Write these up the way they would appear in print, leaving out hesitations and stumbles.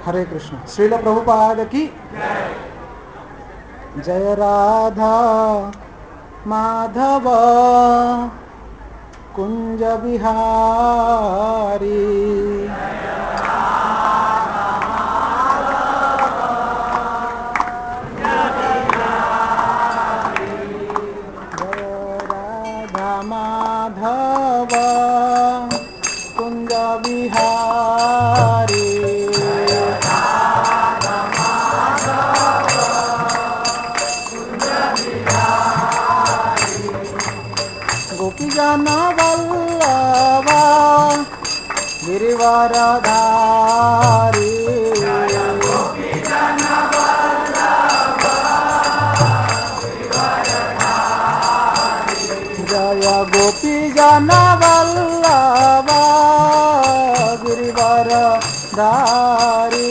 हरे कृष्ण। श्रील प्रभुपाद की जय। राधा माधव कुंज बिहारी। जय राधा माधव कुंज बिहारी। गोपीजन वल्लभा गिरिवरधारी। जय गोपीजन वल्लभा गिरिवरधारी।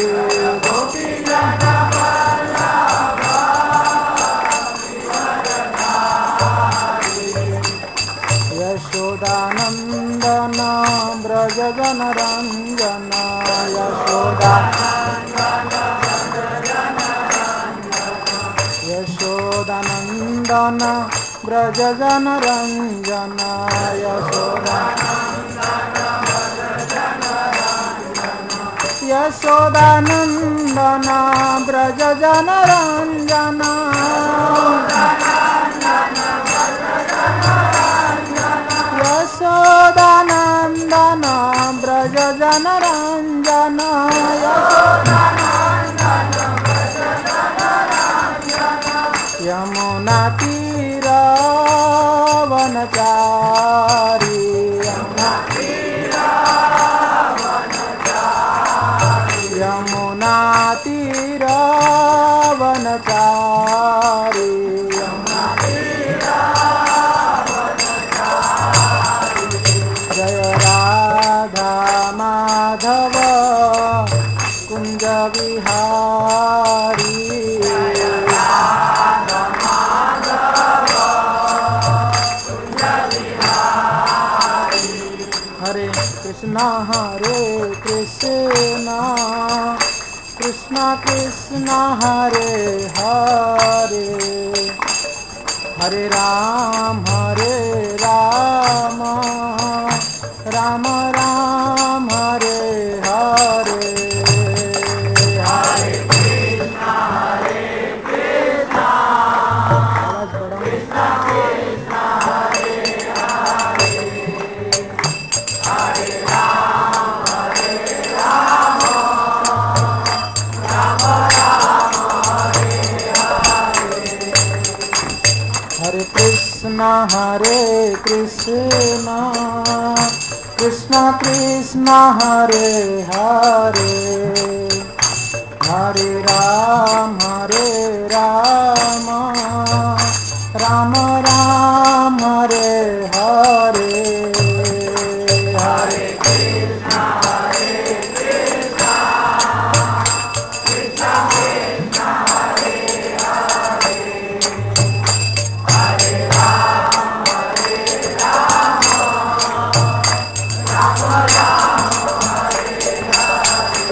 यशोदानंदन ब्रज जनरंजन। यशोदानंदन ब्रज जनरंजन। यशोदानंदन ब्रज जनरंजन। यशोदानंदन ब्रज जनरंजन। यमुना तीर वनचारी। यमुना तीर वनचारी। जय राधा माधव कुंज बिहारी। हरे कृष्णा कृष्णा कृष्णा हरे हरे। हरे राम राम राम हरे हरे। हरे कृष्णा कृष्णा कृष्णा हरे हरे। हरे राम राम राम हरे हरे। हरे कृष्णा कृष्णा कृष्णा हरे हरे। हरे राम राम राम हरे हरे। हरे कृष्णा कृष्णा कृष्णा हरे हरे। हरे राम राम राम हरे हरे।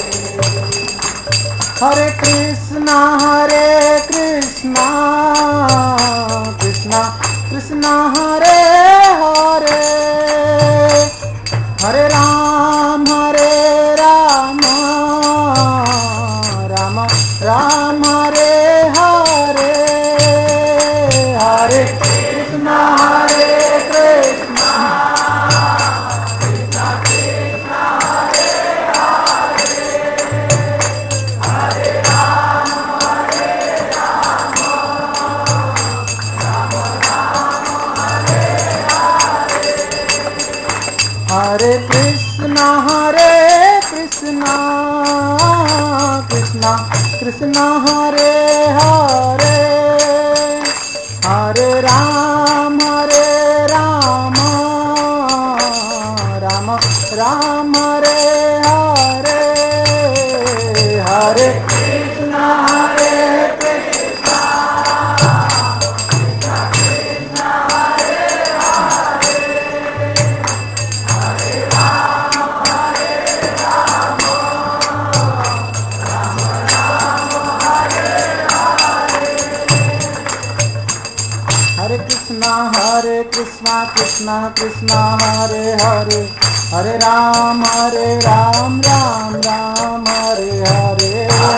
हरे कृष्णा कृष्णा कृष्णा हरे हरे। हरे राम राम राम हरे हरे। हरे कृष्णा कृष्णा कृष्णा कृष्णा हरे हरे। हरे राम राम हरे हरे। हरे कृष्णा कृष्णा कृष्णा हरे हरे। हरे राम राम राम हरे हरे। हरे कृष्णा कृष्णा कृष्णा कृष्णा हरे हरे। हरे राम कृष्णा कृष्णा कृष्णा हरे हरे हरे राम राम राम हरे हरे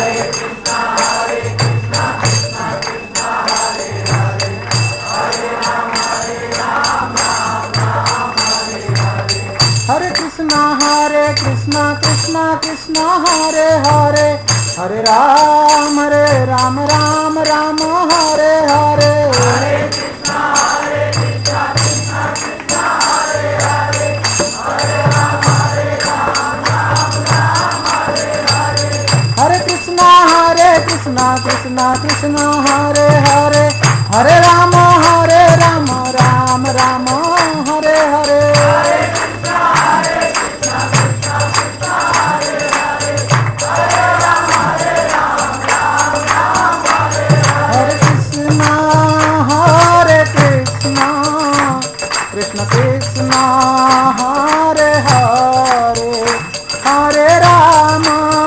हरे कृष्णा कृष्णा कृष्णा हरे हरे हरे राम राम राम हरे हरे हरे कृष्णा कृष्णा कृष्णा हरे हरे हरे राम राम राम हरे हरे हरे कृष्णा कृष्णा कृष्णा हरे हरे हरे राम राम राम हरे हरे कृष्ण कृष्ण हरे हरे हरे राम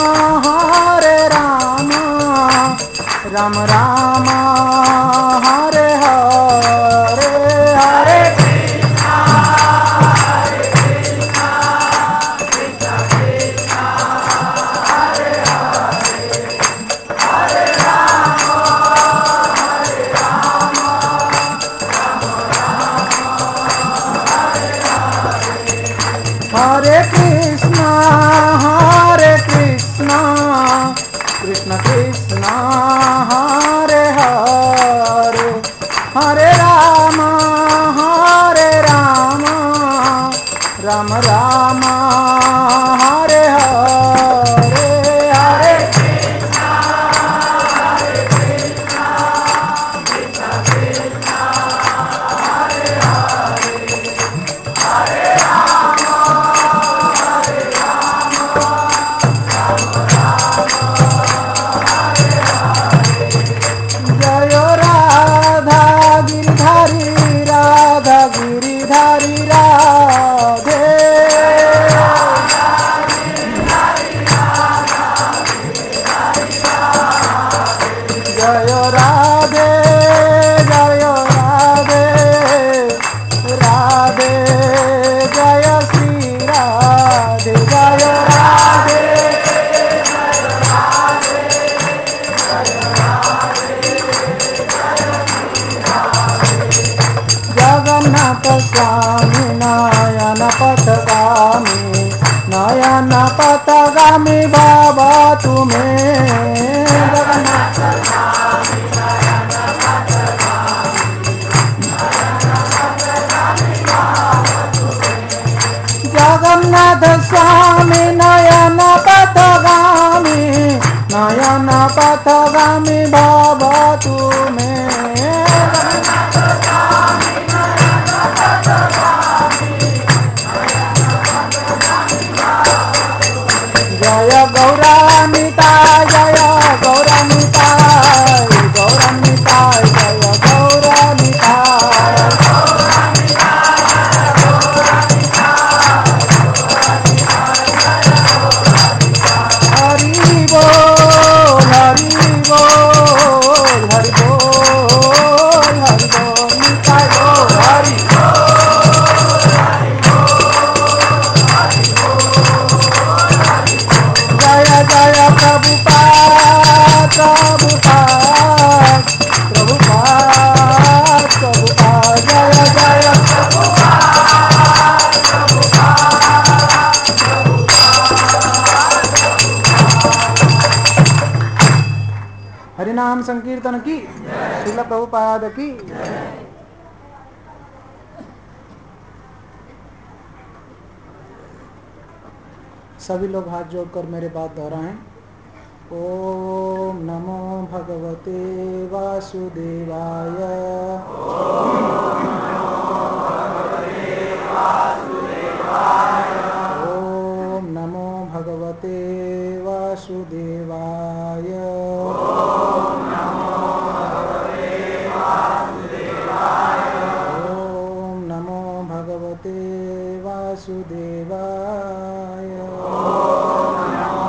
राम राम हरे हरे हरे कृष्णा कृष्ण कृष्ण हरे हरे हरे राम हरे कृष्णा कृष्ण कृष्ण हरे हरे हरे राम राम राम हरे हरे हरे कृष्णा कृष्ण कृष्ण हरे हरे हरे राम जय राधा गिरिधारी राधे जय राधे राधे जय श्री राधे जय राधे जगन्नाथ स्वामी नयन पथगामी बाबा तुम्हें जगन्नाथ स्वामी नयन पथगामी बाबा तुम्हें जय गौरानिताय जय गौरानिताय जय गौरानिताय हरि बोल निताय गौर हरि जय जय प्रभुपाद जय जय हरिनाम संकीर्तन की श्रील प्रभुपाद की सभी लोग हाथ जोड़कर मेरे बात दोहराएं। ओम नमो भगवते वासुदेवाय ओम नमो भगवते वासुदेवाय ओम नमो भगवते वासुदेवाय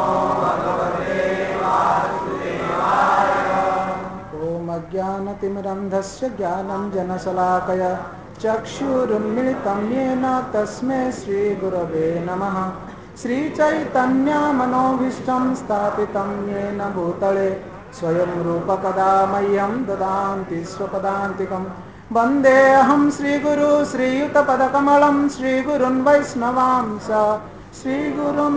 ओम अज्ञानतिमिरान्धस्य ज्ञानानन्दस्य ज्ञानञ्जनशलाकया चक्षुरुन्मिलितं येन तस्मै श्रीगुरवे नमः। श्रीचैतन्यमनोभीष्टं स्थापितं येन भूतले स्वयं रूपकदा मह्यं ददाति स्वपदान्तिकं। वन्देऽहं श्रीगुरु श्रीयुतपदकमलं श्रीगुरुन् वैष्णवांश श्रीगुरुन्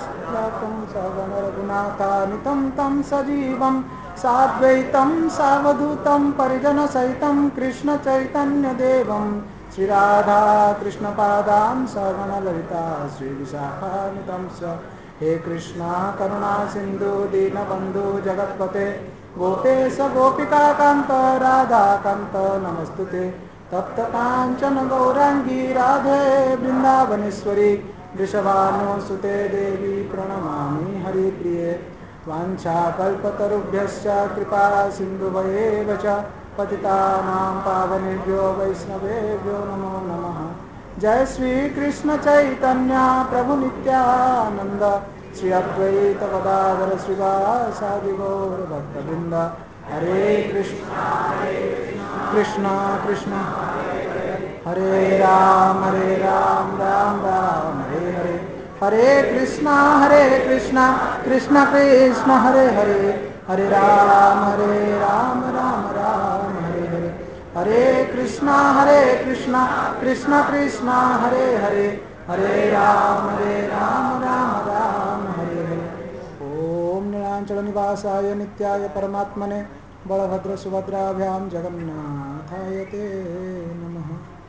सगणरघुनाथानितं तं सजीवं साद्वैतं सावधूतं परिजनसहितं कृष्णचैतन्यदेवं श्रीराधा कृष्णपादां सगणललिता श्रीविशाखान्वितं च। हे कृष्णा करुणा सिन्धु दीनबन्धु जगत्पते गोपेश गोपिकान्त राधाकान्त नमस्तुते। तप्त काञ्चन गौरांगी राधे वृन्दावनेश्वरी वृषभानुसुते देवी प्रणमामि हरिप्रिये। वाञ्छाकल्पतरुभ्यश्च कृपा सिन्धुभयेव च पतितानां पावनेभ्यो वैष्णवेभ्यो नमो नमः। जय श्री कृष्ण चैतन्य प्रभु नित्यानंद श्री अद्वैत गदाधर श्रीवासादि गौर भक्तवृंद। हरे कृष्ण कृष्ण कृष्ण हरे राम राम राम हरे हरे। हरे कृष्ण कृष्ण कृष्ण हरे हरे। हरे राम राम राम हरे हरे। हरे कृष्ण कृष्ण कृष्ण हरे हरे। हरे राम राम हरे हरे। ओम नीलांचल निवासाय नित्याय परमात्मने बलभद्र सुभद्राभ्याम जगन्नाथाय ते नमः।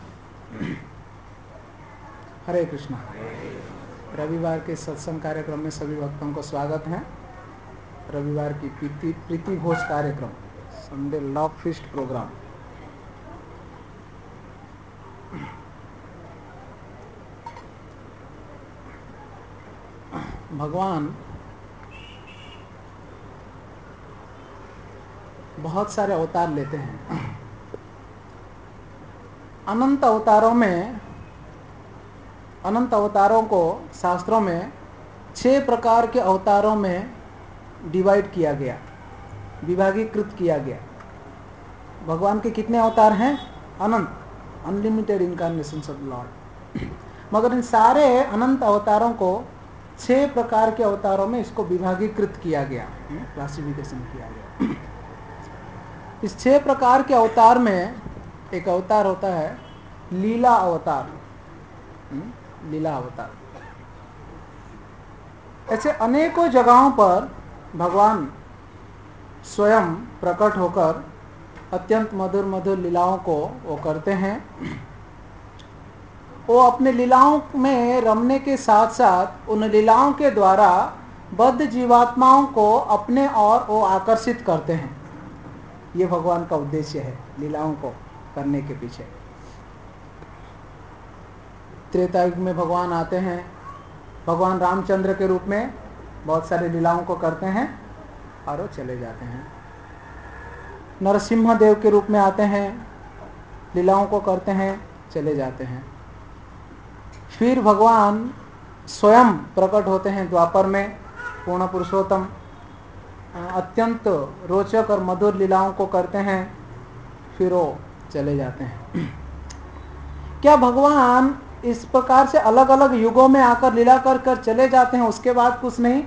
हरे कृष्णा। रविवार के सत्संग कार्यक्रम में सभी भक्तों को स्वागत है। रविवार की प्रीति भोज कार्यक्रम, संडे लव फीस्ट प्रोग्राम। भगवान बहुत सारे अवतार लेते हैं। अनंत अवतारों को शास्त्रों में 6 प्रकार के अवतारों में डिवाइड किया गया, विभागीकृत किया गया। भगवान के कितने अवतार हैं? अनंत, अनलिमिटेड इनकारनेशंस ऑफ लॉर्ड। मगर इन सारे अनंत अवतारों को 6 प्रकार के अवतारों में इसको विभागीकृत किया गया, क्लासिफिकेशन किया गया। इस 6 प्रकार के अवतार में एक अवतार होता है लीला अवतार। लीला अवतार ऐसे अनेकों जगहों पर भगवान स्वयं प्रकट होकर अत्यंत मधुर मधुर लीलाओं को वो करते हैं। वो अपने लीलाओं में रमने के साथ साथ उन लीलाओं के द्वारा बद्ध जीवात्माओं को अपने ओर वो आकर्षित करते हैं। ये भगवान का उद्देश्य है लीलाओं को करने के पीछे। त्रेता युग में भगवान आते हैं, भगवान रामचंद्र के रूप में बहुत सारे लीलाओं को करते हैं और वो चले जाते हैं। नरसिम्हा देव के रूप में आते हैं, लीलाओं को करते हैं, चले जाते हैं। फिर भगवान स्वयं प्रकट होते हैं द्वापर में, पूर्ण पुरुषोत्तम, अत्यंत रोचक और मधुर लीलाओं को करते हैं, फिर वो चले जाते हैं। क्या भगवान इस प्रकार से अलग अलग युगों में आकर लीला कर कर चले जाते हैं, उसके बाद कुछ नहीं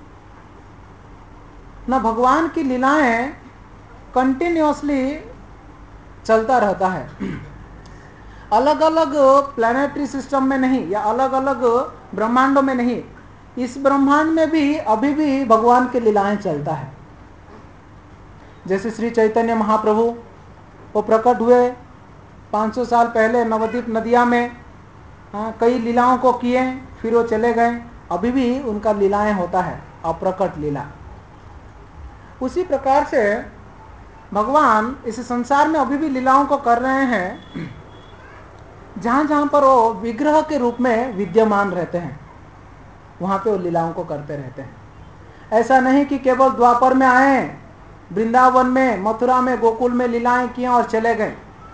ना? भगवान की लीलाएं कंटिन्यूअसली चलता रहता है। अलग अलग प्लैनेटरी सिस्टम में नहीं या अलग अलग ब्रह्मांडों में नहीं, इस ब्रह्मांड में भी अभी भी भगवान की लीलाएं चलता है। जैसे श्री चैतन्य महाप्रभु वो प्रकट हुए 500 साल पहले नवद्वीप नदिया में, कई लीलाओं को किए, फिर वो चले गए। अभी भी उनका लीलाएं होता है, अप्रकट लीला। उसी प्रकार से भगवान इस संसार में अभी भी लीलाओं को कर रहे हैं। जहां जहां पर वो विग्रह के रूप में विद्यमान रहते हैं, वहां पे वो लीलाओं को करते रहते हैं। ऐसा नहीं कि केवल द्वापर में आए, वृंदावन में, मथुरा में, गोकुल में लीलाएं किए और चले गए।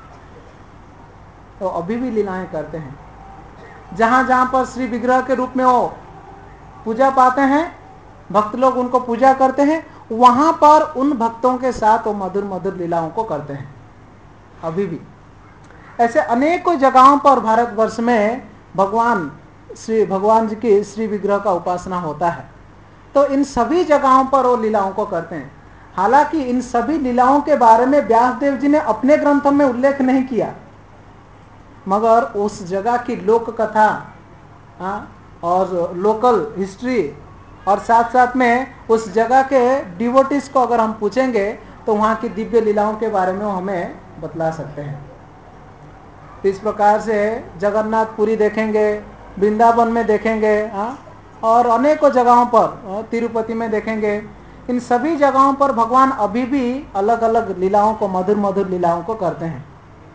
तो अभी भी लीलाएं करते हैं। जहां जहां पर श्री विग्रह के रूप में वो पूजा पाते हैं, भक्त लोग उनको पूजा करते हैं, वहां पर उन भक्तों के साथ वो मधुर मधुर लीलाओं को करते हैं। अभी भी। ऐसे अनेकों जगहों पर भारतवर्ष में भगवान जी की श्री विग्रह का उपासना होता है। तो इन सभी जगहों पर वो लीलाओं को करते हैं। हालांकि इन सभी लीलाओं के बारे में व्यासदेव जी ने अपने ग्रंथों में उल्लेख नहीं किया, मगर उस जगह की लोक कथा और लोकल हिस्ट्री और साथ साथ में उस जगह के डिवोटीज को अगर हम पूछेंगे तो वहाँ की दिव्य लीलाओं के बारे में वो हमें बतला सकते हैं। तो इस प्रकार से जगन्नाथपुरी देखेंगे, वृंदावन में देखेंगे, और अनेकों जगहों पर, तिरुपति में देखेंगे, इन सभी जगहों पर भगवान अभी भी अलग अलग लीलाओं को, मधुर मधुर लीलाओं को करते हैं।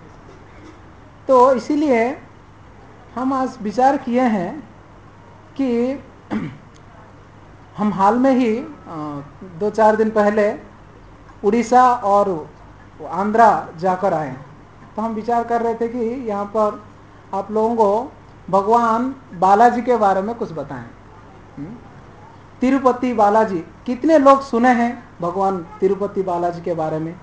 तो इसीलिए हम आज विचार किए हैं कि हम हाल में ही 2-4 दिन पहले उड़ीसा और आंध्रा जाकर आए। तो हम विचार कर रहे थे कि यहाँ पर आप लोगों को भगवान बालाजी के बारे में कुछ बताएं। तिरुपति बालाजी, कितने लोग सुने हैं भगवान तिरुपति बालाजी के बारे में,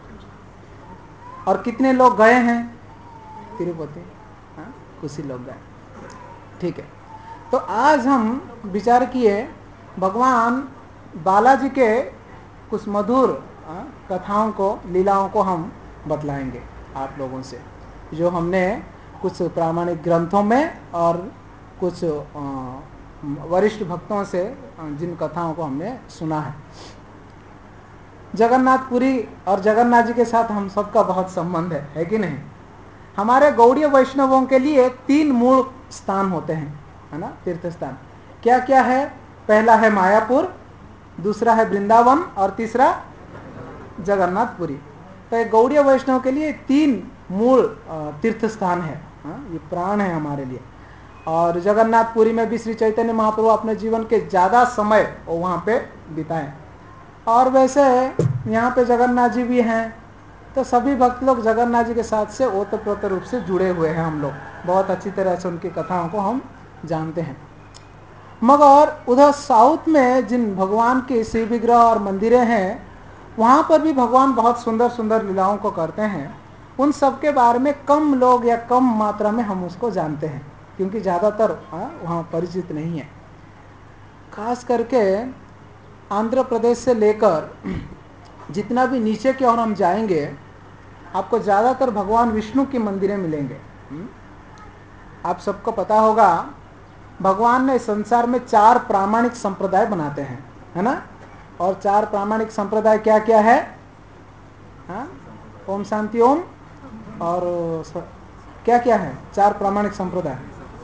और कितने लोग गए हैं तिरुपति? कुछ ही लोग गए। ठीक है, तो आज हम विचार किए भगवान बालाजी के कुछ मधुर कथाओं को, लीलाओं को हम बतलाएंगे आप लोगों से, जो हमने कुछ प्रामाणिक ग्रंथों में और कुछ वरिष्ठ भक्तों से जिन कथाओं को हमने सुना है। जगन्नाथपुरी और जगन्नाथ जी के साथ हम सबका बहुत संबंध है कि नहीं? हमारे गौड़ीय वैष्णवों के लिए 3 मूल स्थान होते हैं, है ना, तीर्थ स्थान। क्या क्या है? पहला है मायापुर, दूसरा है वृंदावन और तीसरा जगन्नाथपुरी। तो एक गौड़ीय वैष्णव के लिए 3 मूल तीर्थ स्थान है, ये प्राण है हमारे लिए। और जगन्नाथपुरी में भी श्री चैतन्य महाप्रभु अपने जीवन के ज़्यादा समय वहाँ पे बिताए। और वैसे यहाँ पे जगन्नाथ जी भी हैं, तो सभी भक्त लोग जगन्नाथ जी के साथ से ओतप्रोत रूप से जुड़े हुए हैं। हम लोग बहुत अच्छी तरह से उनकी कथाओं को हम जानते हैं। मगर उधर साउथ में जिन भगवान के श्री विग्रह और मंदिरें हैं, वहाँ पर भी भगवान बहुत सुंदर सुंदर लीलाओं को करते हैं। उन सब के बारे में कम लोग या कम मात्रा में हम उसको जानते हैं, क्योंकि ज़्यादातर वहाँ परिचित नहीं है। खास करके आंध्र प्रदेश से लेकर जितना भी नीचे की ओर हम जाएंगे, आपको ज़्यादातर भगवान विष्णु की मंदिरें मिलेंगे। आप सबको पता होगा भगवान ने संसार में 4 प्रामाणिक संप्रदाय बनाते हैं, है ना? और 4 प्रामाणिक संप्रदाय क्या क्या है? ओम शांति ओम। और क्या क्या है 4 प्रामाणिक संप्रदाय?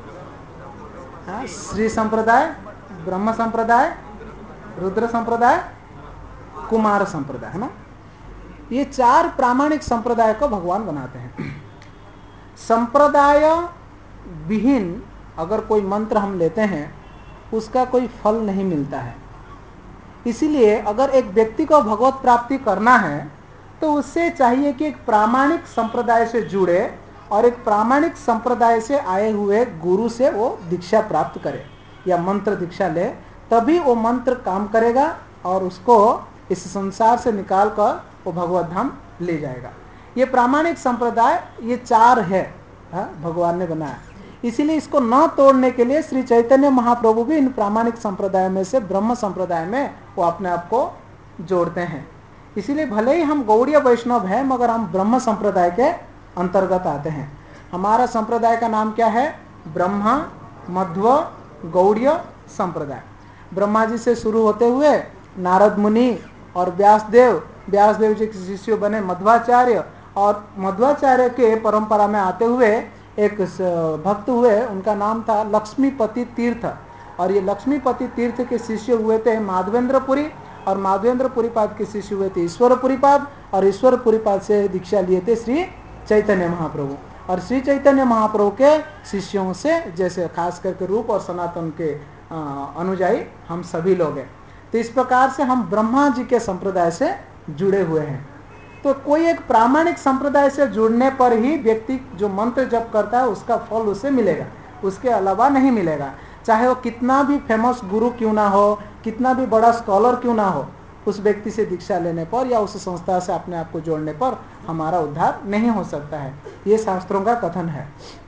श्री संप्रदाय, ब्रह्म संप्रदाय, रुद्र संप्रदाय, कुमार संप्रदाय, है ना? ये 4 प्रामाणिक संप्रदाय को भगवान बनाते हैं। संप्रदाय विहीन अगर कोई मंत्र हम लेते हैं, उसका कोई फल नहीं मिलता है। इसीलिए अगर एक व्यक्ति को भगवत प्राप्ति करना है, तो उससे चाहिए कि एक प्रामाणिक संप्रदाय से जुड़े और एक प्रामाणिक संप्रदाय से आए हुए गुरु से वो दीक्षा प्राप्त करे या मंत्र दीक्षा ले, तभी वो मंत्र काम करेगा और उसको इस संसार से निकाल कर वो भगवत धाम ले जाएगा। ये प्रामाणिक संप्रदाय ये 4 है, भगवान ने बनाया। इसीलिए इसको न तोड़ने के लिए श्री चैतन्य महाप्रभु भी इन प्रामाणिक संप्रदाय में से ब्रह्म संप्रदाय में वो अपने आप को जोड़ते हैं। इसीलिए भले ही हम गौड़ीय वैष्णव हैं, मगर हम ब्रह्म संप्रदाय के अंतर्गत आते हैं। हमारा संप्रदाय का नाम क्या है? ब्रह्मा मध्व गौड़ीय संप्रदाय। ब्रह्मा जी से शुरू होते हुए नारद मुनि और व्यासदेव जी के शिष्य बने मध्वाचार्य, और मध्वाचार्य के परंपरा में आते हुए एक भक्त हुए, उनका नाम था लक्ष्मीपति तीर्थ। और ये लक्ष्मीपति तीर्थ के शिष्य हुए थे माधवेंद्रपुरी, और माधवेंद्रपुरी पाद के शिष्य हुए थे ईश्वरपुरी पाद, और ईश्वरपुरी पाद से दीक्षा लिए थे श्री चैतन्य महाप्रभु। और श्री चैतन्य महाप्रभु के शिष्यों से, जैसे खास करके रूप और सनातन के अनुयायी हम सभी लोग हैं। तो इस प्रकार से हम ब्रह्मा जी के संप्रदाय से जुड़े हुए हैं। तो कोई एक प्रामाणिक संप्रदाय से जुड़ने पर ही व्यक्ति जो मंत्र जप करता है उसका फल उसे मिलेगा, उसके अलावा नहीं मिलेगा। चाहे वो कितना भी फेमस गुरु क्यों ना हो, कितना भी बड़ा स्कॉलर क्यों ना हो, उस व्यक्ति से दीक्षा लेने पर या उस संस्था से अपने आप को जोड़ने पर हमारा उद्धार नहीं हो सकता है। ये शास्त्रों का कथन है।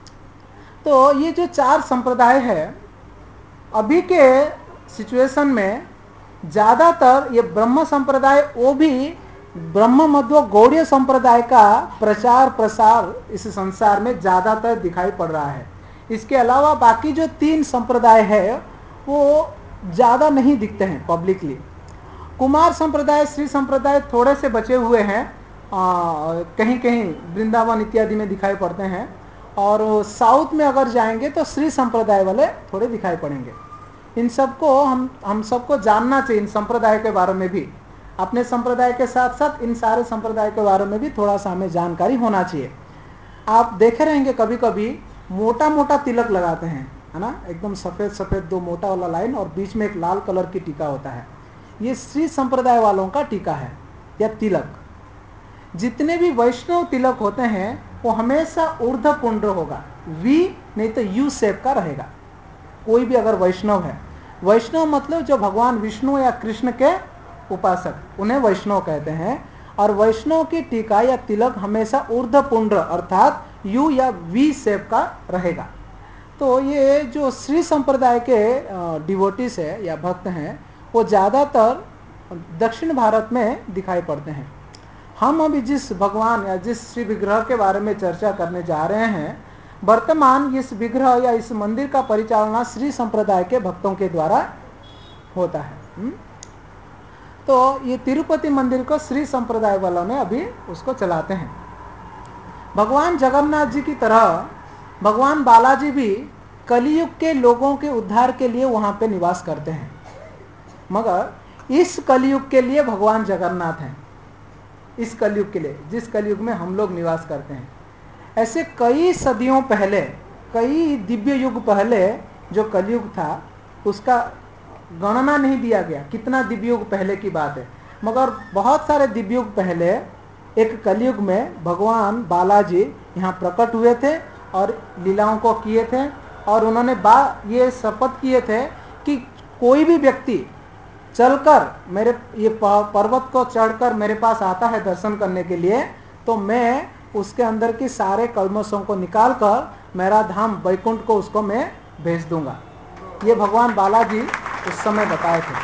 तो ये जो 4 संप्रदाय है, अभी के सिचुएशन में ज़्यादातर ये ब्रह्म संप्रदाय, वो भी ब्रह्म मध्व गौड़ीय संप्रदाय का प्रचार प्रसार इस संसार में ज़्यादातर दिखाई पड़ रहा है। इसके अलावा बाकी जो 3 संप्रदाय है वो ज़्यादा नहीं दिखते हैं पब्लिकली। कुमार संप्रदाय, श्री संप्रदाय थोड़े से बचे हुए हैं, कहीं कहीं वृंदावन इत्यादि में दिखाई पड़ते हैं, और साउथ में अगर जाएंगे तो श्री संप्रदाय वाले थोड़े दिखाई पड़ेंगे। इन सबको हम सबको जानना चाहिए, इन संप्रदाय के बारे में भी, अपने संप्रदाय के साथ साथ इन सारे संप्रदाय के बारे में भी थोड़ा सा हमें जानकारी होना चाहिए। आप देखे रहेंगे कभी कभी मोटा मोटा तिलक लगाते हैं, है ना, एकदम सफ़ेद सफ़ेद 2 मोटा वाला लाइन और बीच में एक लाल कलर की टीका होता है। ये श्री संप्रदाय वालों का टीका है या तिलक। जितने भी वैष्णव तिलक होते हैं वो हमेशा ऊर्ध्व पुंड्र होगा, वी नहीं तो यू शेप का रहेगा। कोई भी अगर वैष्णव है, वैष्णव मतलब जो भगवान विष्णु या कृष्ण के उपासक, उन्हें वैष्णव कहते हैं। और वैष्णव की टीका या तिलक हमेशा ऊर्ध्व पुंड्र अर्थात यू या वी शेप का रहेगा। तो ये जो श्री संप्रदाय के डिवोटीज है या भक्त हैं वो ज़्यादातर दक्षिण भारत में दिखाई पड़ते हैं। हम अभी जिस भगवान या जिस श्री विग्रह के बारे में चर्चा करने जा रहे हैं, वर्तमान इस विग्रह या इस मंदिर का परिचालना श्री संप्रदाय के भक्तों के द्वारा होता है। तो ये तिरुपति मंदिर को श्री संप्रदाय वालों ने अभी उसको चलाते हैं। भगवान जगन्नाथ जी की तरह भगवान बालाजी भी कलियुग के लोगों के उद्धार के लिए वहाँ पे निवास करते हैं, मगर इस कलियुग के लिए भगवान जगन्नाथ हैं। इस कलियुग के लिए, जिस कलियुग में हम लोग निवास करते हैं, ऐसे कई सदियों पहले, कई दिव्य युग पहले जो कलियुग था उसका गणना नहीं दिया गया कितना दिव्य युग पहले की बात है, मगर बहुत सारे दिव्य युग पहले एक कलियुग में भगवान बालाजी यहाँ प्रकट हुए थे और लीलाओं को किए थे। और उन्होंने ये शपथ किए थे कि कोई भी व्यक्ति चलकर मेरे ये पर्वत को चढ़कर मेरे पास आता है दर्शन करने के लिए, तो मैं उसके अंदर की सारे कल्मशों को निकाल कर मेरा धाम वैकुंठ को उसको मैं भेज दूंगा। ये भगवान बालाजी उस समय बताए थे।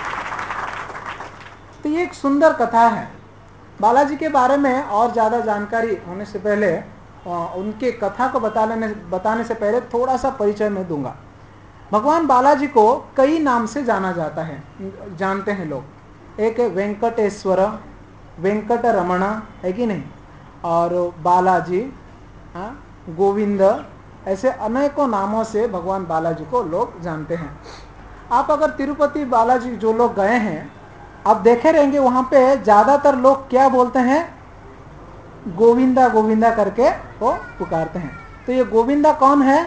तो ये एक सुंदर कथा है। बालाजी के बारे में और ज़्यादा जानकारी होने से पहले, उनके कथा को बताने से पहले थोड़ा सा परिचय मैं दूंगा। भगवान बालाजी को कई नाम से जाना जाता है, जानते हैं लोग। एक है वेंकटेश्वर, वेंकट रमणा, है कि नहीं, और बालाजी, गोविंद, ऐसे अनेकों नामों से भगवान बालाजी को लोग जानते हैं। आप अगर तिरुपति बालाजी जो लोग गए हैं, आप देखे रहेंगे वहाँ पे ज़्यादातर लोग क्या बोलते हैं, गोविंदा गोविंदा करके वो पुकारते हैं। तो ये गोविंदा कौन है?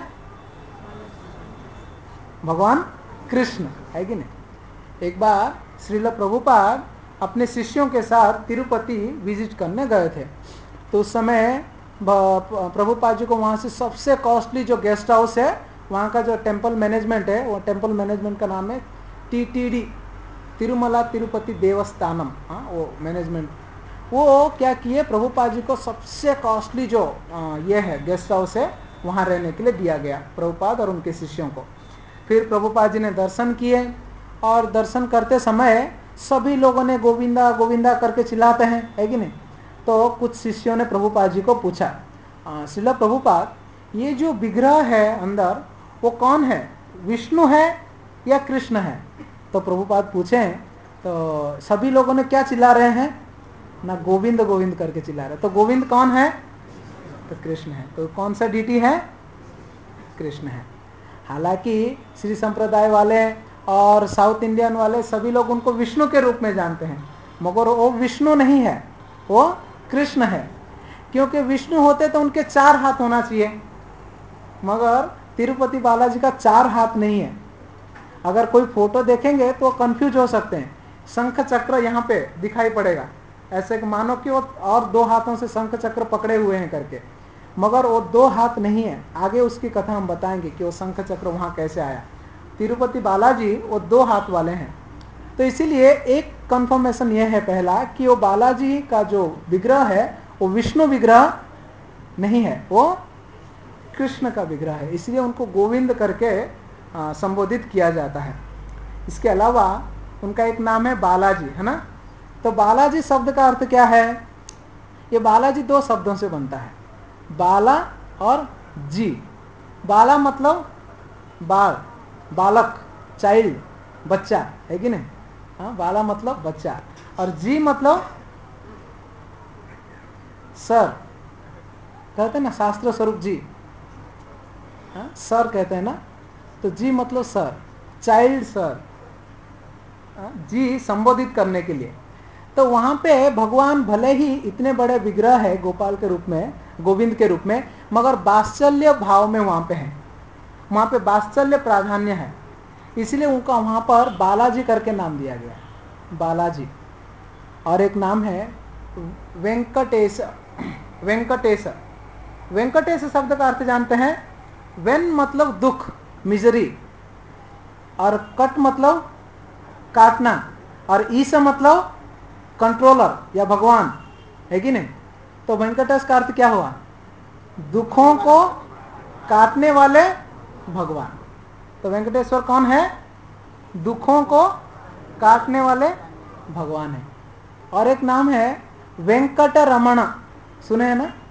भगवान कृष्ण, है कि नहीं। एक बार श्रील प्रभुपाद अपने शिष्यों के साथ तिरुपति विजिट करने गए थे, तो उस समय प्रभुपाद जी को वहाँ से सबसे कॉस्टली जो गेस्ट हाउस है, वहाँ का जो टेम्पल मैनेजमेंट है, वो टेम्पल मैनेजमेंट का नाम है TTD, तिरुमला तिरुपति देवस्थानम, वो मैनेजमेंट, वो क्या किए, प्रभुपाद जी को सबसे कॉस्टली जो ये है गेस्ट हाउस है, वहाँ रहने के लिए दिया गया प्रभुपाद और उनके शिष्यों को। फिर प्रभुपाद जी ने दर्शन किए और दर्शन करते समय सभी लोगों ने गोविंदा गोविंदा करके चिल्लाते हैं, है कि नहीं। तो कुछ शिष्यों ने प्रभुपाद जी को पूछा, श्रील प्रभुपाद, ये जो विग्रह है अंदर वो कौन है, विष्णु है या कृष्ण है? तो प्रभुपाद पूछे तो सभी लोगों ने क्या चिल्ला रहे हैं ना, गोविंद गोविंद करके चिल्ला रहे। तो गोविंद कौन है? तो कृष्ण है। तो कौन सा डीटी है? कृष्ण है। हालांकि श्री संप्रदाय वाले और साउथ इंडियन वाले सभी लोग उनको विष्णु के रूप में जानते हैं, मगर वो विष्णु नहीं है, वो कृष्ण है। क्योंकि विष्णु होते तो उनके 4 हाथ होना चाहिए, मगर तिरुपति बालाजी का 4 हाथ नहीं है। अगर कोई फोटो देखेंगे तो कंफ्यूज हो सकते हैं, शंख चक्र यहाँ पे दिखाई पड़ेगा, ऐसे मानो कि वो और 2 हाथों से शंख चक्र पकड़े हुए हैं करके, मगर वो 2 हाथ नहीं है। आगे उसकी कथा हम बताएंगे कि वो शंख चक्र वहाँ कैसे आया। तिरुपति बालाजी वो 2 हाथ वाले हैं। तो तो इसीलिए एक कंफर्मेशन यह है पहला कि वो बालाजी का जो विग्रह है वो विष्णु विग्रह नहीं है, वो कृष्ण का विग्रह है, इसलिए उनको गोविंद करके संबोधित किया जाता है। इसके अलावा उनका एक नाम है बालाजी, है ना। तो बालाजी शब्द का अर्थ क्या है? ये बालाजी दो शब्दों से बनता है, बाला और जी। बाला मतलब बाल, बालक, चाइल्ड, बच्चा, है कि नहीं? हाँ, बाला मतलब बच्चा, और जी मतलब सर, कहते हैं ना शास्त्र स्वरूप जी, हाँ सर कहते हैं ना, तो जी मतलब सर, चाइल्ड सर, जी संबोधित करने के लिए। तो वहां पे भगवान भले ही इतने बड़े विग्रह है गोपाल के रूप में, गोविंद के रूप में, मगर वात्सल्य भाव में वहां पे है, वहां पे वात्सल्य प्राधान्य है, इसलिए उनका वहां पर बालाजी करके नाम दिया गया, बालाजी। और एक नाम है वेंकटेश। वेंकटेश, वेंकटेश शब्द का अर्थ जानते हैं? वेन मतलब दुख, मिजरी, और कट मतलब काटना, और ईश मतलब कंट्रोलर या भगवान, है कि नहीं? तो वेंकटेश का अर्थ क्या हुआ? दुखों को काटने वाले भगवान। तो वेंकटेश्वर कौन है? दुखों को काटने वाले भगवान है। और एक नाम है वेंकट रमण, सुने हैं ना?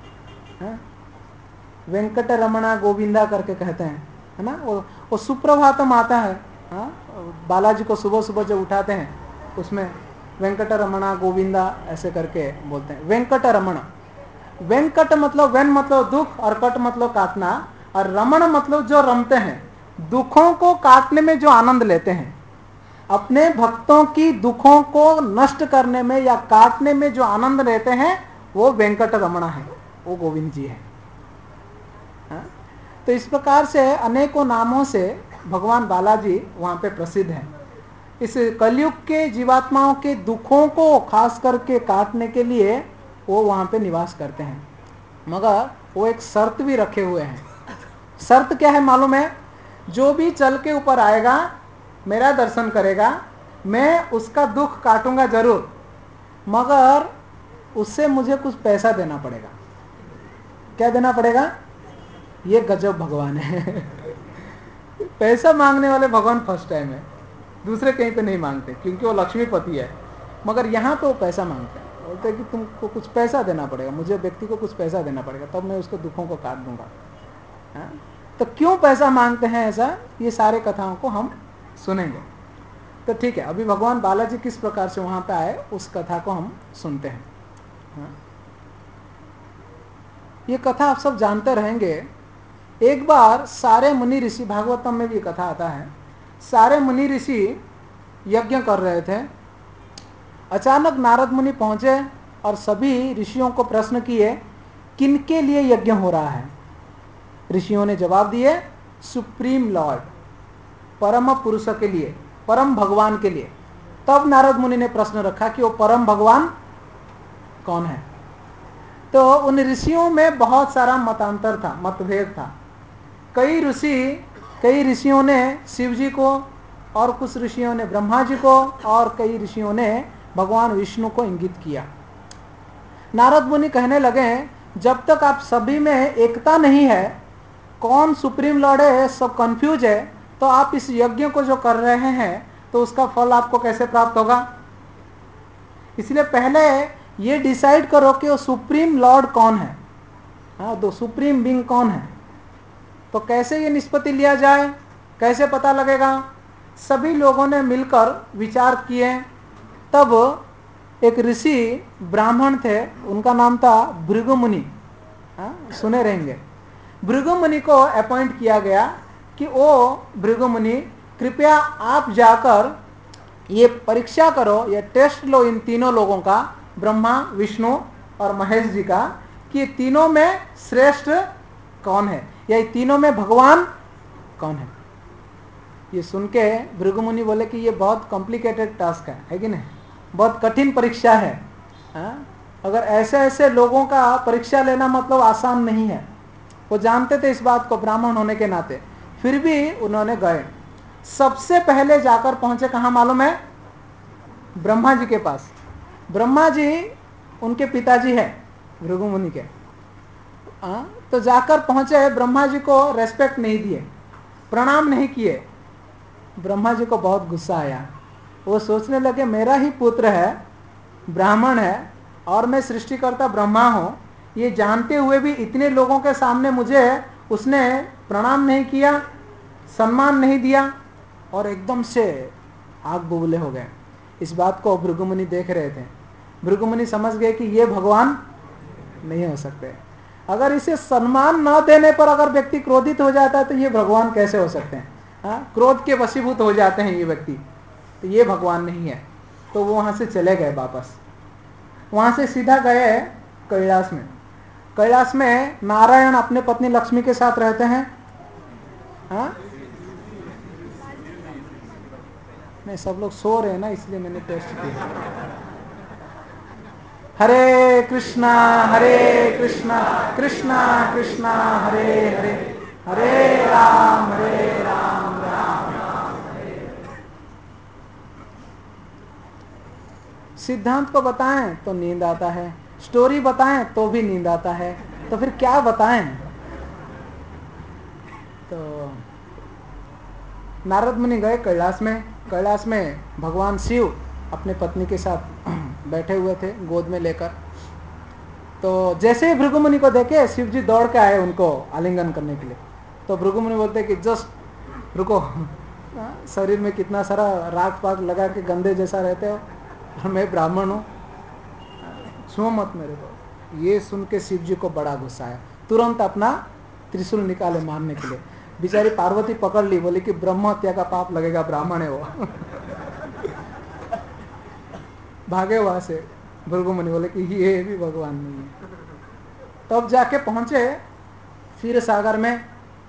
वेंकट रमणा गोविंदा करके कहते हैं, है ना। वो सुप्रभातम आता है, हाँ, बालाजी को सुबह सुबह जो उठाते हैं उसमें वेंकट रमणा गोविंदा ऐसे करके बोलते हैं। वेंकट रमण, वेंकट मतलब वेन मतलब दुख, और कट मतलब काटना, और रमण मतलब जो रमते हैं, दुखों को काटने में जो आनंद लेते हैं, अपने भक्तों की दुखों को नष्ट करने में या काटने में जो आनंद लेते हैं, वो वेंकट रमणा है, वो गोविंद जी है। हाँ? तो इस प्रकार से अनेकों नामों से भगवान बालाजी वहां पे प्रसिद्ध है। इस कलयुग के जीवात्माओं के दुखों को खास करके काटने के लिए वो वहां पे निवास करते हैं, मगर वो एक शर्त भी रखे हुए हैं। शर्त क्या है मालूम है? जो भी चल के ऊपर आएगा, मेरा दर्शन करेगा, मैं उसका दुख काटूंगा जरूर, मगर उससे मुझे कुछ पैसा देना पड़ेगा। क्या देना पड़ेगा? ये गजब भगवान है। पैसा मांगने वाले भगवान फर्स्ट टाइम है, दूसरे कहीं पे नहीं मांगते, क्योंकि वो लक्ष्मीपति है, मगर यहाँ तो पैसा मांगते हैं। बोलते हैं कि तुमको कुछ पैसा देना पड़ेगा, मुझे व्यक्ति को कुछ पैसा देना पड़ेगा, तब मैं उसके दुखों को काट दूंगा। हाँ? तो क्यों पैसा मांगते हैं ऐसा, ये सारे कथाओं को हम सुनेंगे। तो ठीक है, अभी भगवान बालाजी किस प्रकार से वहां पे आए उस कथा को हम सुनते हैं। हाँ? ये कथा आप सब जानते रहेंगे। एक बार सारे मुनि ऋषि, भागवतम में भी कथा आता है, सारे मुनि ऋषि यज्ञ कर रहे थे। अचानक नारद मुनि पहुंचे और सभी ऋषियों को प्रश्न किए, किनके लिए यज्ञ हो रहा है? ऋषियों ने जवाब दिए, सुप्रीम लॉर्ड, परम पुरुष के लिए, परम भगवान के लिए। तब नारद मुनि ने प्रश्न रखा कि वो परम भगवान कौन है? तो उन ऋषियों में बहुत सारा मतांतर था, मतभेद था। कई ऋषियों ने शिव जी को, और कुछ ऋषियों ने ब्रह्मा जी को, और कई ऋषियों ने भगवान विष्णु को इंगित किया। नारद मुनि कहने लगे, जब तक आप सभी में एकता नहीं है, कौन सुप्रीम लॉर्ड है सब कंफ्यूज है, तो आप इस यज्ञ को जो कर रहे हैं तो उसका फल आपको कैसे प्राप्त होगा? इसलिए पहले ये डिसाइड करो कि वो सुप्रीम लॉर्ड कौन है, हाँ, दो सुप्रीम बीइंग कौन है। तो कैसे ये निष्पत्ति लिया जाए, कैसे पता लगेगा? सभी लोगों ने मिलकर विचार किए। तब एक ऋषि ब्राह्मण थे, उनका नाम था भृगु मुनि, सुने रहेंगे। भृगु मुनि को अपॉइंट किया गया कि वो भृगु मुनि, कृपया आप जाकर ये परीक्षा करो, ये टेस्ट लो इन तीनों लोगों का, ब्रह्मा, विष्णु और महेश जी का, कि तीनों में श्रेष्ठ कौन है, या तीनों में भगवान कौन है। ये सुन के भृगु मुनि बोले कि ये बहुत कॉम्प्लिकेटेड टास्क है कि नहीं, बहुत कठिन परीक्षा है। अगर ऐसे ऐसे लोगों का परीक्षा लेना मतलब आसान नहीं है। वो जानते थे इस बात को ब्राह्मण होने के नाते, फिर भी उन्होंने गए। सबसे पहले जाकर पहुंचे कहाँ मालूम है? ब्रह्मा जी के पास। ब्रह्मा जी उनके पिताजी है भृगु मुनि के। तो जाकर पहुंचे, ब्रह्मा जी को रेस्पेक्ट नहीं दिए, प्रणाम नहीं किए। ब्रह्मा जी को बहुत गुस्सा आया। वो सोचने लगे मेरा ही पुत्र है, ब्राह्मण है, और मैं सृष्टिकर्ता ब्रह्मा हूं, ये जानते हुए भी इतने लोगों के सामने मुझे उसने प्रणाम नहीं किया, सम्मान नहीं दिया, और एकदम से आग बबूले हो गए। इस बात को भृगु मुनि देख रहे थे। भृगु मुनि समझ गए कि ये भगवान नहीं हो सकते। अगर इसे सम्मान न देने पर अगर व्यक्ति क्रोधित हो जाता है तो ये भगवान कैसे हो सकते हैं? क्रोध के वशीभूत हो जाते हैं ये व्यक्ति, तो ये भगवान नहीं है। तो वो वहां से चले गए वापस। वहां से सीधा गए कैलाश में। कैलाश में नारायण अपने पत्नी लक्ष्मी के साथ रहते हैं। नहीं, सब लोग सो रहे हैं ना, इसलिए मैंने टेस्ट किया। हरे कृष्णा कृष्णा कृष्णा हरे हरे, हरे राम राम राम हरे। सिद्धांत को बताएं तो नींद आता है, स्टोरी बताएं तो भी नींद आता है, तो फिर क्या बताएं? तो नारद मुनि गए कैलाश में। कैलाश में भगवान शिव अपने पत्नी के साथ बैठे हुए थे गोद में लेकर। तो जैसे ही भृगु मुनि को देखे, शिव जी दौड़ के आए उनको आलिंगन करने के लिए। तो भृगु मुनि बोलते कि जस्ट रुको, शरीर में कितना सारा राख पाक लगा के गंदे जैसा रहते हो, और मैं ब्राह्मण हूँ, छुओ मत मेरे को। ये सुन के शिव जी को बड़ा गुस्सा आया, तुरंत अपना त्रिशूल निकाले मारने के लिए। बेचारी पार्वती पकड़ ली, बोली कि ब्रह्म हत्या का पाप लगेगा, ब्राह्मण है वो। भागे वहां से। भृगु मुनि बोले कि ये भी भगवान नहीं है। तब जाके पहुंचे क्षीर सागर में।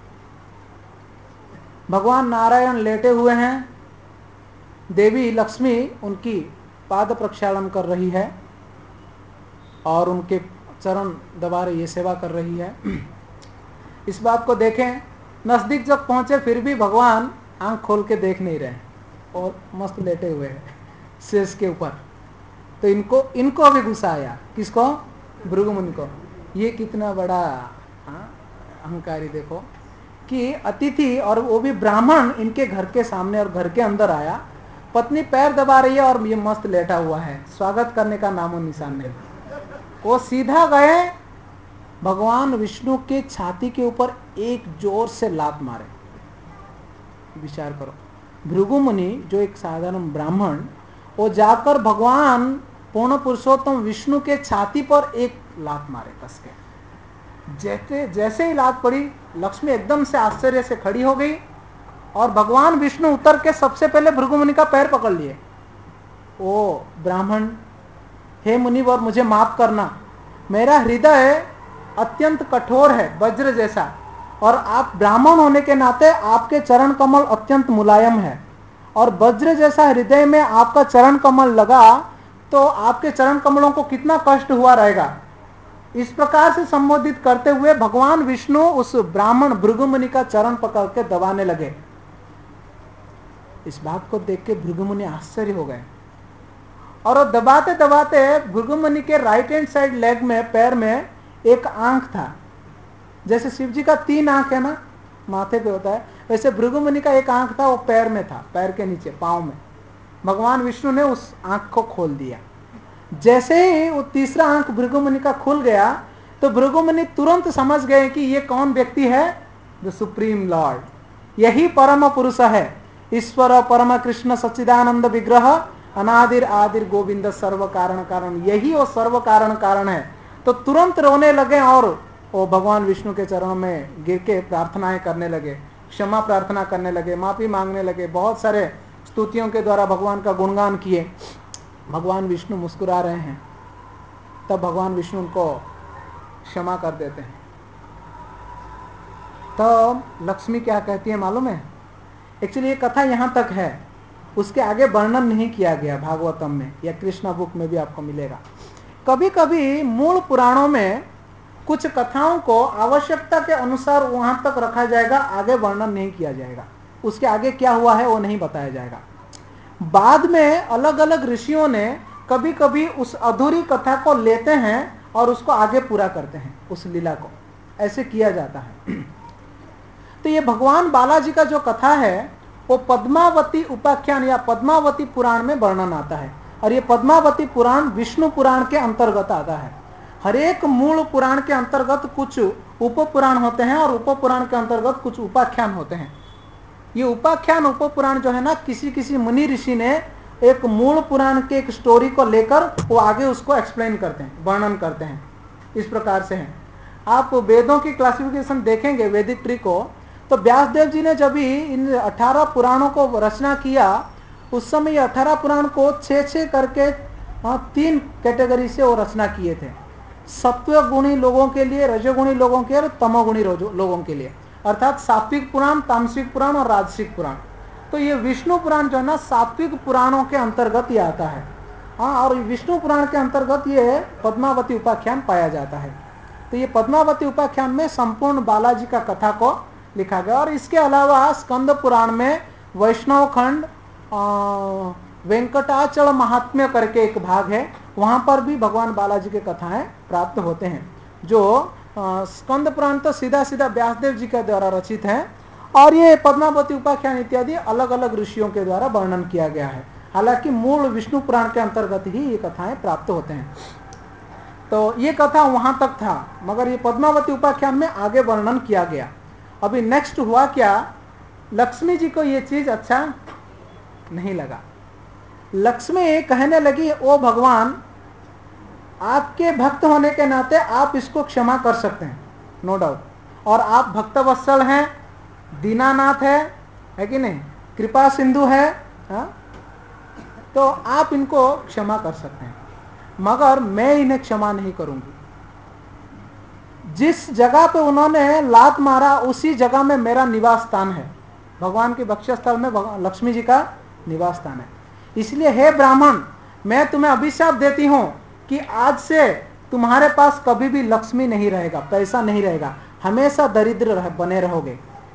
भगवान नारायण लेटे हुए हैं, देवी लक्ष्मी उनकी पाद प्रक्षालन कर रही है और उनके चरण दबा रही है, सेवा कर रही है। इस बात को देखें, नजदीक जब पहुंचे फिर भी भगवान आंख खोल के देख नहीं रहे और मस्त लेटे हुए हैं शेष के ऊपर। तो इनको भी गुस्सा आया। किसको? भृगु मुनि को। ये कितना बड़ा अहंकारी देखो कि अतिथि, और वो भी ब्राह्मण, इनके घर के सामने और घर के अंदर आया, पत्नी पैर दबा रही है और ये मस्त लेटा हुआ है, स्वागत करने का नामो निशान नहीं। वो सीधा गए, भगवान विष्णु के छाती के ऊपर एक जोर से लात मारे। विचार करो, भृगु मुनि जो एक साधारण ब्राह्मण, वो जाकर भगवान पूर्ण पुरुषोत्तम विष्णु के छाती पर एक लात मारे कस के। जैसे ही लात पड़ी, लक्ष्मी एकदम से आश्चर्य से खड़ी हो गई और भगवान विष्णु उतर के सबसे पहले भृगु मुनि का पैर पकड़ लिए। ओ ब्राह्मण, हे मुनिवर, मुझे माफ करना, मेरा हृदय अत्यंत कठोर है, वज्र जैसा, और आप ब्राह्मण होने के नाते आपके चरण कमल अत्यंत मुलायम है, और वज्र जैसा हृदय में आपका चरण कमल लगा तो आपके चरण कमलों को कितना कष्ट हुआ रहेगा। इस प्रकार से संबोधित करते हुए भगवान विष्णु उस ब्राह्मण भृगु मुनि का चरण पकड़ के दबाने लगे। इस बात को देख के भृगु मुनि आश्चर्य हो गए, और दबाते दबाते भृगु मुनि के राइट हैंड साइड लेग में, पैर में एक आंख था। जैसे शिव जी का 3 आंख है ना, माथे पे होता है, वैसे भृगु मुनि का एक आंख था, वो पैर में था, पैर के नीचे, पांव में। भगवान विष्णु ने उस आंख को खोल दिया। जैसे ही वो तीसरा आंख भृगु मुनि का खुल गया तो भृगु मुनि तुरंत समझ गए कि ये कौन व्यक्ति है? द सुप्रीम लॉर्ड, यही परम पुरुष है, ईश्वर परम कृष्ण सच्चिदानंद विग्रह, अनादिर आदिर गोविंद सर्व कारण कारण, यही वो सर्व कारण कारण है। तो तुरंत रोने लगे और वो भगवान विष्णु के चरणों में गिर के प्रार्थनाएं करने लगे, क्षमा प्रार्थना करने लगे, माफी मांगने लगे, बहुत सारे स्तुतियों के द्वारा भगवान का गुणगान किए। भगवान विष्णु मुस्कुरा रहे हैं, तब भगवान विष्णु उनको क्षमा कर देते हैं। तो लक्ष्मी क्या कहती है मालूम है? एक्चुअली ये कथा यहां तक है, उसके आगे वर्णन नहीं किया गया भागवतम में या कृष्णा बुक में भी आपको मिलेगा। कभी कभी मूल पुराणों में कुछ कथाओं को आवश्यकता के अनुसार वहां तक रखा जाएगा, आगे वर्णन नहीं किया जाएगा, उसके आगे क्या हुआ है वो नहीं बताया जाएगा। बाद में अलग अलग ऋषियों ने कभी कभी उस अधूरी कथा को लेते हैं और उसको आगे पूरा करते हैं, उस लीला को, ऐसे किया जाता है। तो ये भगवान बालाजी का जो कथा है वो पद्मावती उपाख्यान या पद्मावती पुराण में वर्णन आता है, और ये पद्मावती पुराण विष्णु पुराण के अंतर्गत आता है। हर एक मूल पुराण के अंतर्गत कुछ उप पुराण होते हैं और उप पुराण के अंतर्गत कुछ उपाख्यान होते हैं। ये उपाख्यान उप पुराण जो है ना, किसी किसी मुनि ऋषि ने एक मूल पुराण के एक स्टोरी को लेकर वो आगे उसको एक्सप्लेन करते हैं, वर्णन करते हैं। इस प्रकार से है। आप वेदों की क्लासिफिकेशन देखेंगे, वैदिक ट्री को, तो व्यासदेव जी ने जब भी इन 18 पुराणों को रचना किया, उस समय ये 18 पुराण को 6-6 करके 3 कैटेगरी से वो रचना किए थे। सत्व गुणी लोगों के लिए, रजोगुणी लोगों के लिए और तमोगुणी लोगों के लिए, अर्थात सात्विक पुराण, तामसिक पुराण और राजसिक पुराण। तो ये विष्णु पुराण जो है ना, सात्विक पुराणों के अंतर्गत ये आता है। और विष्णु पुराण के अंतर्गत ये पद्मावती उपाख्यान पाया जाता है। तो ये पद्मावती उपाख्यान में संपूर्ण बालाजी का कथा को लिखा गया। और इसके अलावा स्कंद पुराण में वैष्णव खंड, वेंकटाचल महात्म्य करके एक भाग है, वहां पर भी भगवान बालाजी के कथाएं प्राप्त होते हैं। जो स्कंद पुराण तो सीधा सीधा व्यासदेव जी के द्वारा रचित है, और ये पद्मावती उपाख्यान इत्यादि अलग अलग ऋषियों के द्वारा वर्णन किया गया है। हालांकि मूल विष्णु पुराण के अंतर्गत ही ये कथाएं प्राप्त होते हैं। तो ये कथा वहां तक था, मगर ये पद्मावती उपाख्यान में आगे वर्णन किया गया। अभी नेक्स्ट हुआ क्या, लक्ष्मी जी को ये चीज अच्छा नहीं लगा। लक्ष्मी कहने लगी, ओ भगवान, आपके भक्त होने के नाते आप इसको क्षमा कर सकते हैं, नो डाउट, और आप भक्तवत्सल हैं, दीनानाथ है कि नहीं, कृपा सिंधु है, तो आप इनको क्षमा कर सकते हैं, मगर मैं इन्हें क्षमा नहीं करूंगी। जिस जगह पे उन्होंने लात मारा उसी जगह में मेरा निवास स्थान है। भगवान के वक्षस्थल में लक्ष्मी जी का निवास स्थान है। इसलिए हे ब्राह्मण, मैं तुम्हें अभिशाप देती हूं कि आज से तुम्हारे पास कभी भी लक्ष्मी नहीं रहेगा, पैसा नहीं रहेगा, हमेशा दरिद्र बने रहोगे।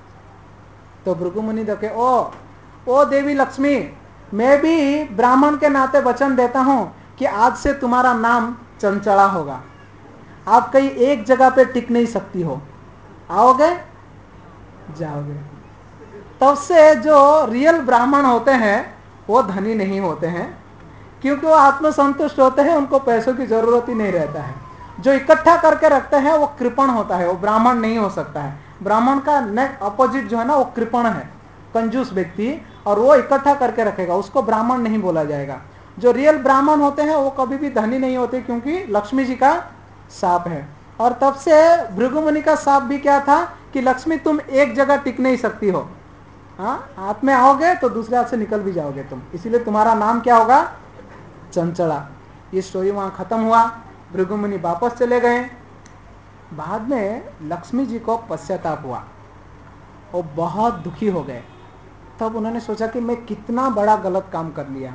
तो भृगु मुनि देखे, ओ देवी लक्ष्मी, मैं भी ब्राह्मण के नाते वचन देता हूं कि आज से तुम्हारा नाम चंचला होगा, आप कहीं एक जगह पे टिक नहीं सकती हो, आओगे जाओगे। तब से जो रियल ब्राह्मण होते हैं वो धनी नहीं होते हैं, क्योंकि वो आत्मसंतुष्ट होते हैं, उनको पैसों की जरूरत ही नहीं रहता है। जो इकट्ठा करके रखते हैं वो कृपण होता है, वो ब्राह्मण नहीं हो सकता है। ब्राह्मण का नेक्स्ट अपोजिट जो है ना, वो कृपण है, कंजूस व्यक्ति, और वो इकट्ठा करके रखेगा, उसको ब्राह्मण नहीं बोला जाएगा। जो रियल ब्राह्मण होते हैं वो कभी भी धनी नहीं होते, क्योंकि लक्ष्मी जी का साप है। और तब से भृगु मुनि का साप भी क्या था कि लक्ष्मी तुम एक जगह टिक नहीं सकती हो, हाथ में आओगे तो दूसरे हाथ से निकल भी जाओगे तुम, इसीलिए तुम्हारा नाम क्या होगा, चंचला। ये स्टोरी वहां खत्म हुआ। भृगु मुनि वापस चले गए। बाद में लक्ष्मी जी को पश्चाताप हुआ, वो बहुत दुखी हो गए। तब उन्होंने सोचा कि मैं कितना बड़ा गलत काम कर लिया।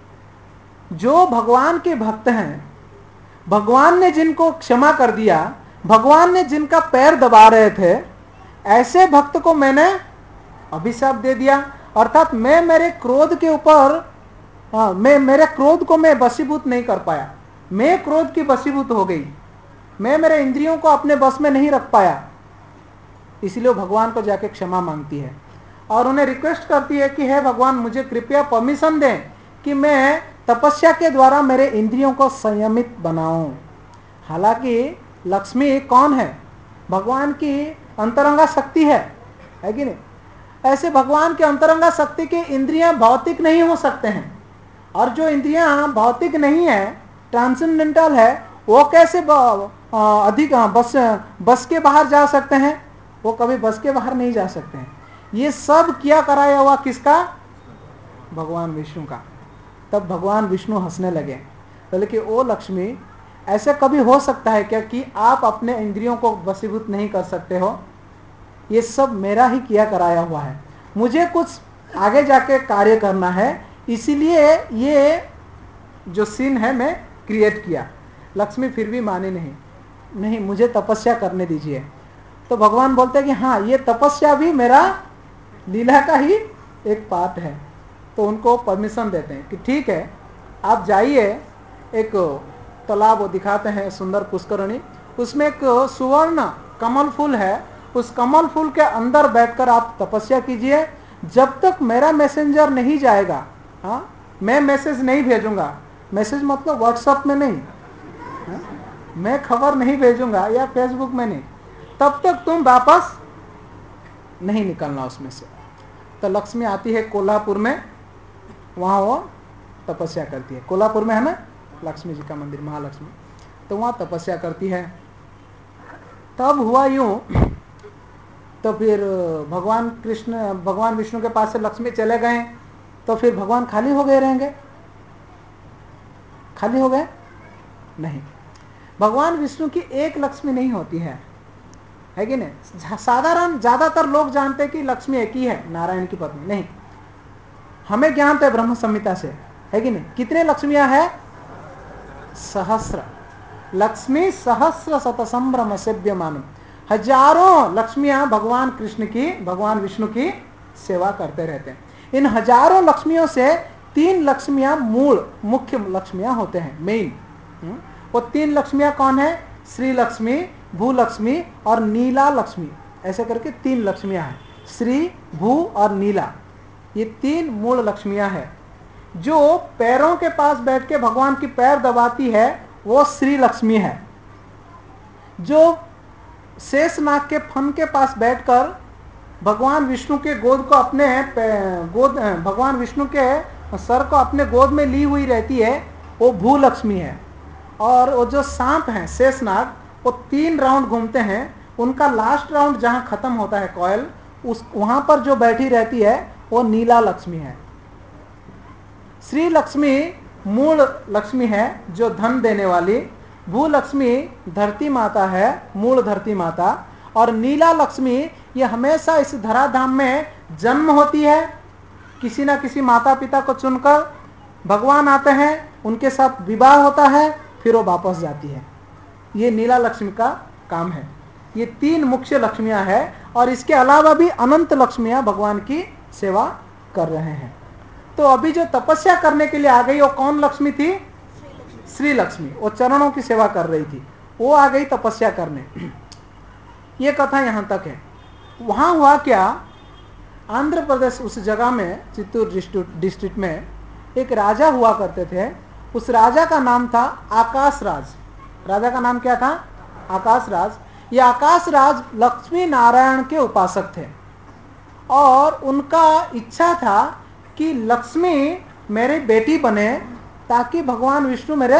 जो भगवान के भक्त हैं, भगवान ने जिनको क्षमा कर दिया, भगवान ने जिनका पैर दबा रहे थे, ऐसे भक्त को मैंने अभिशाप दे दिया। अर्थात मैं मेरे क्रोध के ऊपर, मैं मेरे क्रोध को मैं वशीभूत नहीं कर पाया, मैं क्रोध की वशीभूत हो गई, मैं मेरे इंद्रियों को अपने बस में नहीं रख पाया। इसलिए भगवान को जाके क्षमा मांगती है और उन्हें रिक्वेस्ट करती है कि हे भगवान, मुझे कृपया परमिशन दें कि मैं तपस्या के द्वारा मेरे इंद्रियों को संयमित बनाऊं। हालांकि लक्ष्मी कौन है, भगवान की अंतरंगा शक्ति है कि नहीं। ऐसे भगवान के अंतरंगा शक्ति की इंद्रियां भौतिक नहीं हो सकते हैं, और जो इंद्रियां भौतिक नहीं है, ट्रांसेंडेंटल है, वो कैसे अधिक बस के बाहर जा सकते हैं, वो कभी बस के बाहर नहीं जा सकते हैं। ये सब किया कराया हुआ किसका, भगवान विष्णु का। तब भगवान विष्णु हंसने लगे, बोले कि ओ लक्ष्मी, ऐसे कभी हो सकता है क्या कि आप अपने इंद्रियों को वशीभूत नहीं कर सकते हो, ये सब मेरा ही किया कराया हुआ है, मुझे कुछ आगे जाके कार्य करना है, इसीलिए ये जो सीन है मैं क्रिएट किया। लक्ष्मी फिर भी माने नहीं, मुझे तपस्या करने दीजिए। तो भगवान बोलते हैं कि हाँ, ये तपस्या भी मेरा लीला का ही एक पार्ट है, तो उनको परमिशन देते हैं कि ठीक है आप जाइए, एक तालाब वो दिखाते हैं, सुंदर पुष्करणी, उसमें एक सुवर्ण कमल फूल है, उस कमल फूल के अंदर बैठकर आप तपस्या कीजिए, जब तक मेरा मैसेंजर नहीं जाएगा, हाँ, मैं मैसेज नहीं भेजूंगा, मैसेज मतलब व्हाट्सएप में नहीं, हाँ? मैं खबर नहीं भेजूंगा या फेसबुक में नहीं, तब तक तुम वापस नहीं निकलना उसमें से। तो लक्ष्मी आती है कोल्हापुर में, वहाँ वो तपस्या करती है, कोल्हापुर में है ना लक्ष्मी जी का मंदिर, महालक्ष्मी, तो वहाँ तपस्या करती है। तब हुआ यूं, तो फिर भगवान विष्णु के पास से लक्ष्मी चले गए, तो फिर भगवान खाली हो गए रहेंगे? खाली हो गए? नहीं, भगवान विष्णु की एक लक्ष्मी नहीं होती है कि नहीं? साधारण ज्यादातर लोग जानते हैं कि लक्ष्मी एक ही है, नारायण की पत्नी, नहीं, हमें ज्ञान है ब्रह्म संहिता से, है कि नहीं? कितने लक्ष्मियां हैं? सहस्र। लक्ष्मी सहस्र शत संभ्रम सेव्यमान, हजारों लक्ष्मियां भगवान कृष्ण की, भगवान विष्णु की सेवा करते रहते हैं। इन हजारों लक्ष्मियों से 3 लक्ष्मियां मुख्य लक्ष्मियां होते हैं, मेन। वो 3 लक्ष्मियां कौन है? श्री लक्ष्मी, भूलक्ष्मी और नीला लक्ष्मी, ऐसे करके 3 लक्ष्मियां हैं, श्री, भू और नीला, ये 3 मूल लक्ष्मियां हैं। जो पैरों के पास बैठ के भगवान की पैर दबाती है वो श्री लक्ष्मी है। जो शेषनाग के फन के पास बैठकर भगवान विष्णु के गोद को अपने भगवान विष्णु के सर को अपने गोद में ली हुई रहती है, वो भूलक्ष्मी है। और वो जो सांप है शेषनाग, वो 3 राउंड घूमते हैं, उनका लास्ट राउंड जहां खत्म होता है कॉयल, उस वहां पर जो बैठी रहती है वो नीला लक्ष्मी है। श्री लक्ष्मी मूल लक्ष्मी है जो धन देने वाली, भूलक्ष्मी धरती माता है, मूल धरती माता, और नीला लक्ष्मी ये हमेशा इस धराधाम में जन्म होती है, किसी ना किसी माता पिता को चुनकर भगवान आते हैं, उनके साथ विवाह होता है, फिर वो वापस जाती है। ये नीला लक्ष्मी का काम है। ये 3 मुख्य लक्ष्मियां हैं, और इसके अलावा भी अनंत लक्ष्मियां भगवान की सेवा कर रहे हैं। तो अभी जो तपस्या करने के लिए आ गई वो कौन लक्ष्मी थी? श्री लक्ष्मी। वो चरणों की सेवा कर रही थी, वो आ गई तपस्या करने। ये कथा यहां तक है। वहां हुआ क्या, आंध्र प्रदेश उस जगह में, चित्तूर डिस्ट्रिक्ट में एक राजा हुआ करते थे। उस राजा का नाम था आकाश राज। राजा का नाम क्या था? आकाश राज। ये आकाश राज लक्ष्मी नारायण के उपासक थे, और उनका इच्छा था कि लक्ष्मी मेरी बेटी बने ताकि भगवान विष्णु मेरे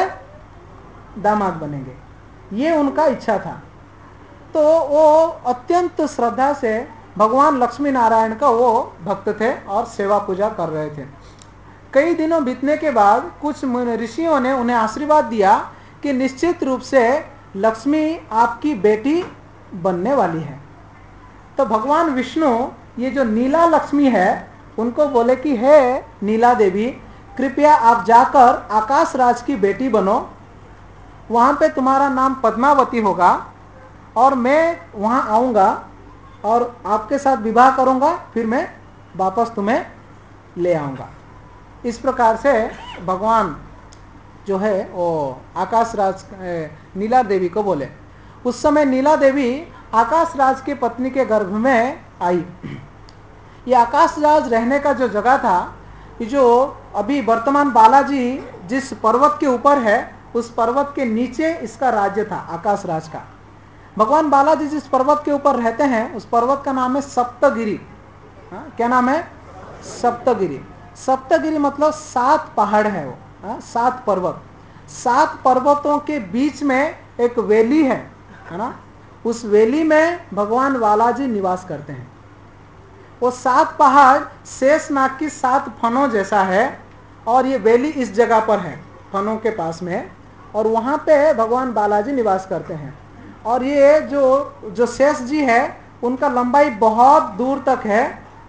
दामाद बनेंगे, ये उनका इच्छा था। तो वो अत्यंत श्रद्धा से भगवान लक्ष्मी नारायण का वो भक्त थे और सेवा पूजा कर रहे थे। कई दिनों बीतने के बाद कुछ ऋषियों ने उन्हें आशीर्वाद दिया कि निश्चित रूप से लक्ष्मी आपकी बेटी बनने वाली है। तो भगवान विष्णु ये जो नीला लक्ष्मी है उनको बोले कि हे नीला देवी, कृपया आप जाकर आकाश राज की बेटी बनो, वहाँ पे तुम्हारा नाम पद्मावती होगा, और मैं वहाँ आऊँगा और आपके साथ विवाह करूँगा, फिर मैं वापस तुम्हें ले आऊँगा। इस प्रकार से भगवान जो है वो आकाश राज नीला देवी को बोले। उस समय नीला देवी आकाश राज की पत्नी के गर्भ में आई। ये आकाश राज रहने का जो जगह था, ये जो अभी वर्तमान बालाजी जिस पर्वत के ऊपर है, उस पर्वत के नीचे इसका राज्य था, आकाश राज का। भगवान बालाजी जिस पर्वत के ऊपर रहते हैं उस पर्वत का नाम है सप्तगिरी। क्या नाम है? सप्तगिरी। सप्तगिरी मतलब 7 पहाड़ है वो, 7 पर्वत। 7 पर्वतों के बीच में एक वैली है ना, उस वैली में भगवान बालाजी निवास करते हैं। वो 7 पहाड़ शेषनाग की 7 फनों जैसा है, और ये वैली इस जगह पर है, फनों के पास में, और वहाँ पे भगवान बालाजी निवास करते हैं। और ये जो शेष जी है उनका लंबाई बहुत दूर तक है,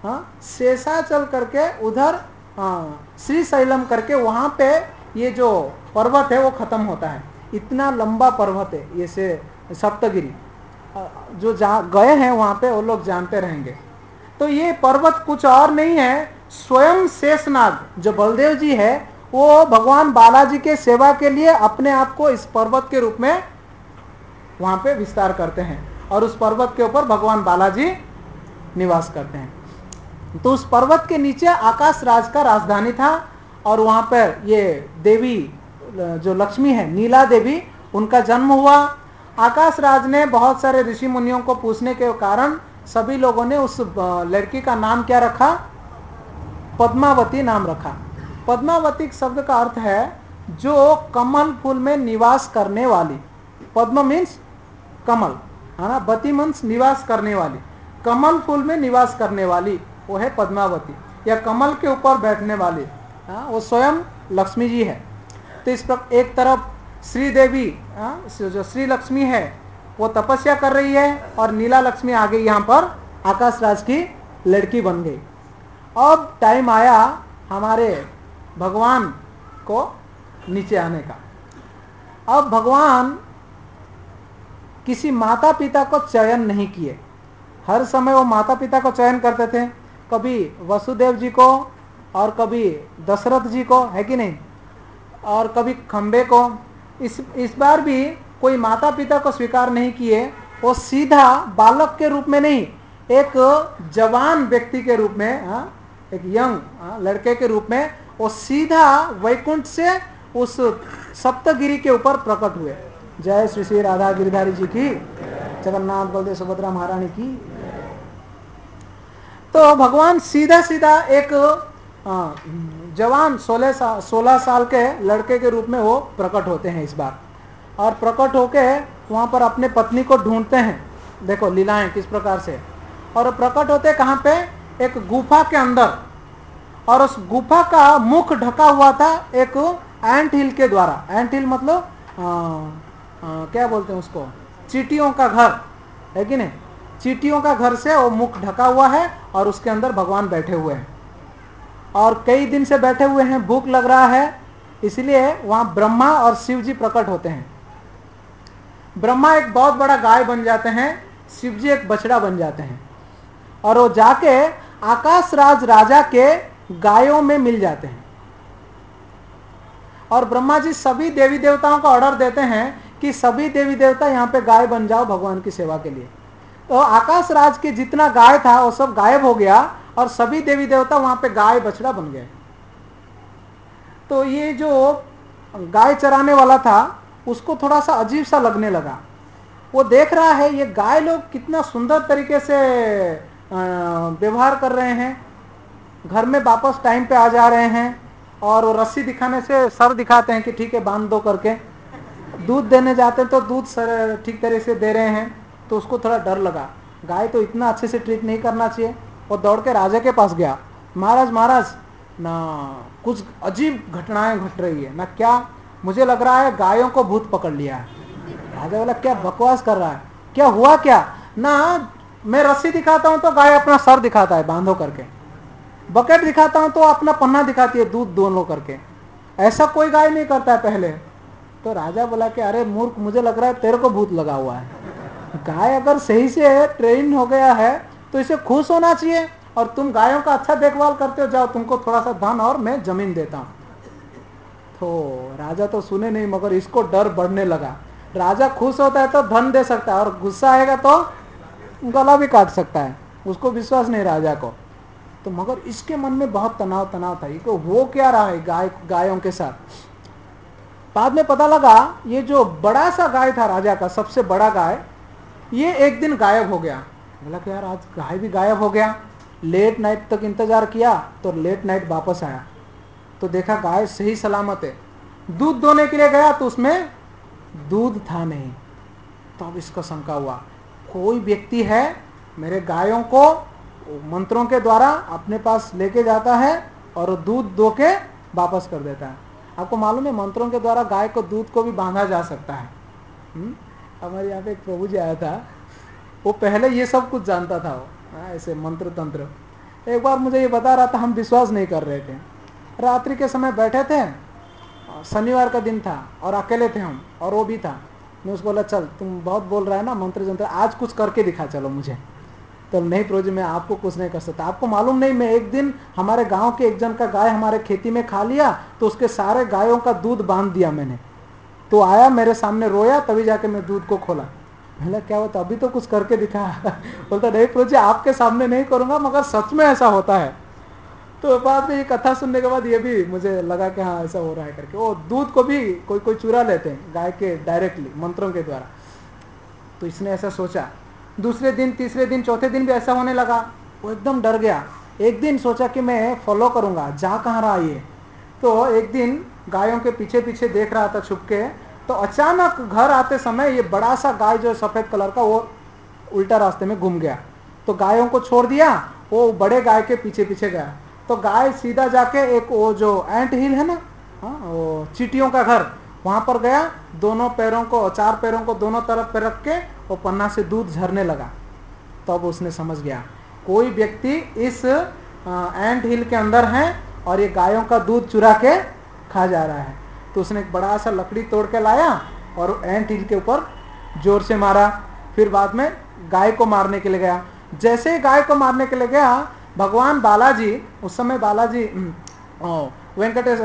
शेषाचल करके उधर श्रीशैलम करके वहाँ पे ये जो पर्वत है वो खत्म होता है। इतना लंबा पर्वत है ये से सप्तगिरी। जो गए हैं वहाँ पे वो लोग जानते रहेंगे। तो ये पर्वत कुछ और नहीं है, स्वयं शेषनाग जो बलदेव जी है वो भगवान बालाजी के सेवा के लिए अपने आप को इस पर्वत के रूप में वहां पे विस्तार करते हैं और उस पर्वत के ऊपर भगवान बालाजी निवास करते हैं। तो उस पर्वत के नीचे आकाश राज का राजधानी था और वहां पर ये देवी जो लक्ष्मी है नीला देवी उनका जन्म हुआ। आकाश राज ने बहुत सारे ऋषि मुनियों को पूछने के कारण सभी लोगों ने उस लड़की का नाम क्या रखा? पद्मावती नाम रखा। पद्मावती शब्द का अर्थ है जो कमल फूल में निवास करने वाली। पद्म मीन्स कमल, है ना, वती मीन्स निवास करने वाली, कमल फूल में निवास करने वाली वो है पद्मावती, या कमल के ऊपर बैठने वाली, वो स्वयं लक्ष्मी जी है। तो इस पर एक तरफ श्री देवी जो श्री लक्ष्मी है वो तपस्या कर रही है और नीला लक्ष्मी आ गई यहाँ पर आकाश राज की लड़की बन गई। अब टाइम आया हमारे भगवान को नीचे आने का। अब भगवान किसी माता पिता को चयन नहीं किए। हर समय वो माता पिता को चयन करते थे, कभी वसुदेव जी को और कभी दशरथ जी को, है कि नहीं, और कभी खंबे को। इस बार भी कोई माता पिता को स्वीकार नहीं किए। वो सीधा बालक के रूप में नहीं, एक जवान व्यक्ति के रूप में, एक यंग लड़के के रूप में वो सीधा वैकुंठ से उस सप्तगिरी के ऊपर प्रकट हुए। जय श्री श्री राधा गिरधारी जी की, जगन्नाथ बलदेव सुभद्रा महारानी की। तो भगवान सीधा सीधा एक जवान 16 साल के लड़के के रूप में वो प्रकट होते हैं इस बार, और प्रकट होके वहां पर अपने पत्नी को ढूंढते हैं। देखो लीलाएं किस प्रकार से। और प्रकट होते कहां पे? एक गुफा के अंदर, और उस गुफा का मुख ढका हुआ था एक एंट हिल के द्वारा। एंट हिल मतलब क्या बोलते हैं उसको, चींटियों का घर, है कि नहीं, चींटियों का घर से वो मुख ढका हुआ है और उसके अंदर भगवान बैठे हुए हैं और कई दिन से बैठे हुए हैं, भूख लग रहा है, इसलिए वहां ब्रह्मा और शिव जी प्रकट होते हैं। ब्रह्मा एक बहुत बड़ा गाय बन जाते हैं, शिव जी एक बछड़ा बन जाते हैं, और वो जाके आकाश राज राजा के गायों में मिल जाते हैं। और ब्रह्मा जी सभी देवी देवताओं को ऑर्डर देते हैं कि सभी देवी देवता यहाँ पे गाय बन जाओ भगवान की सेवा के लिए। तो आकाश राज के जितना गाय था वो सब गायब हो गया और सभी देवी देवता वहां पे गाय बछड़ा बन गए। तो ये जो गाय चराने वाला था उसको थोड़ा सा अजीब सा लगने लगा। वो देख रहा है ये गाय लोग कितना सुंदर तरीके से व्यवहार कर रहे हैं, घर में वापस टाइम पे आ जा रहे हैं, और वो रस्सी दिखाने से सर दिखाते हैं कि ठीक है बांध दो करके। दूध देने जाते हैं तो दूध सर ठीक तरह से दे रहे हैं, तो उसको थोड़ा डर लगा, गाय तो इतना अच्छे से ट्रीट नहीं करना चाहिए। वो दौड़ के राजा के पास गया, महाराज महाराज ना कुछ अजीब घटनाएं घट रही है ना, क्या मुझे लग रहा है गायों को भूत पकड़ लिया है। राजा बोला क्या बकवास कर रहा है, क्या हुआ क्या? ना मैं रस्सी दिखाता हूं तो गाय अपना सर दिखाता है बांधो करके, बकेट दिखाता हूं तो अपना पन्ना दिखाती है दूध दोनों करके, ऐसा कोई गाय नहीं करता है पहले। तो राजा बोला कि अरे मूर्ख, मुझे लग रहा है तेरे को भूत लगा हुआ है। गाय अगर सही से ट्रेन हो गया है तो इसे खुश होना चाहिए, और तुम गायों का अच्छा देखभाल करते हो, जाओ तुमको थोड़ा सा धन और मैं जमीन देता हूं। तो राजा तो सुने नहीं, मगर इसको डर बढ़ने लगा। राजा खुश होता है तो धन दे सकता है, और गुस्सा आएगा तो गला भी काट सकता है, उसको विश्वास नहीं राजा को। तो मगर इसके मन में बहुत तनाव था, ये वो क्या रहा है गायों के साथ। बाद में पता लगा ये जो बड़ा सा गाय था राजा का, सबसे बड़ा गाय, ये एक दिन गायब हो गया। बोला कि यार आज गाय भी गायब हो गया। लेट नाइट तक इंतजार किया तो लेट नाइट वापस आया तो देखा गाय सही सलामत है। दूध दोने के लिए गया तो उसमें दूध था नहीं। तो अब इसका शंका हुआ, कोई व्यक्ति है मेरे गायों को मंत्रों के द्वारा अपने पास लेके जाता है और दूध दो के वापस कर देता है। आपको मालूम है मंत्रों के द्वारा गाय को दूध को भी बांधा जा सकता है। हमारे यहाँ पे एक प्रभु जी आया था, वो पहले ये सब कुछ जानता था, वो ऐसे मंत्र तंत्र। एक बार मुझे ये बता रहा था, हम विश्वास नहीं कर रहे थे। रात्रि के समय बैठे थे, शनिवार का दिन था और अकेले थे हम, और वो भी था। मैं उसको बोला चल तुम बहुत बोल रहा है ना मंत्र जंत्र, आज कुछ करके दिखा चलो मुझे। तो नहीं प्रभु जी, मैं आपको कुछ नहीं कर सकता। आपको मालूम नहीं, मैं एक दिन हमारे गांव के एक जन का गाय हमारे खेती में खा लिया, तो उसके सारे गायों का दूध बांध दिया मैंने। तो आया मेरे सामने रोया, तभी जाके मैं दूध को खोला। मैंने क्या होता, अभी तो कुछ करके दिखा। बोलता नहीं प्रभु जी, आपके सामने नहीं करूंगा, मगर सच में ऐसा होता है। तो बाद में ये कथा सुनने के बाद ये भी मुझे लगा कि हाँ ऐसा हो रहा है करके। वो दूध को भी कोई कोई चुरा लेते हैं गाय के डायरेक्टली मंत्रों के द्वारा। तो इसने ऐसा सोचा। दूसरे दिन, तीसरे दिन, चौथे दिन भी ऐसा होने लगा। वो एकदम डर गया। एक दिन सोचा कि मैं फॉलो करूंगा, जा कहाँ रहा ये। तो एक दिन गायों के पीछे पीछे देख रहा था छुप के, तो अचानक घर आते समय ये बड़ा सा गाय जो सफेद कलर का, वो उल्टा रास्ते में घूम गया। तो गायों को छोड़ दिया, वो बड़े गाय के पीछे पीछे गया। तो गाय सीधा जाके एक वो जो एंट हिल है ना, हाँ, वो चींटियों का घर, वहां पर गया। दोनों पैरों को, चार पैरों को दोनों तरफ पे रख के वो पन्ना से दूध झरने लगा। तब उसने समझ गया कोई व्यक्ति इस एंट हिल के अंदर है और ये गायों का दूध चुरा के खा जा रहा है। तो उसने एक बड़ा सा लकड़ी तोड़ के लाया और एंट हिल के ऊपर जोर से मारा। फिर बाद में गाय को मारने के लिए गया। जैसे ही गाय को मारने के लिए गया, भगवान बालाजी, उस समय बालाजी वेंकटेश,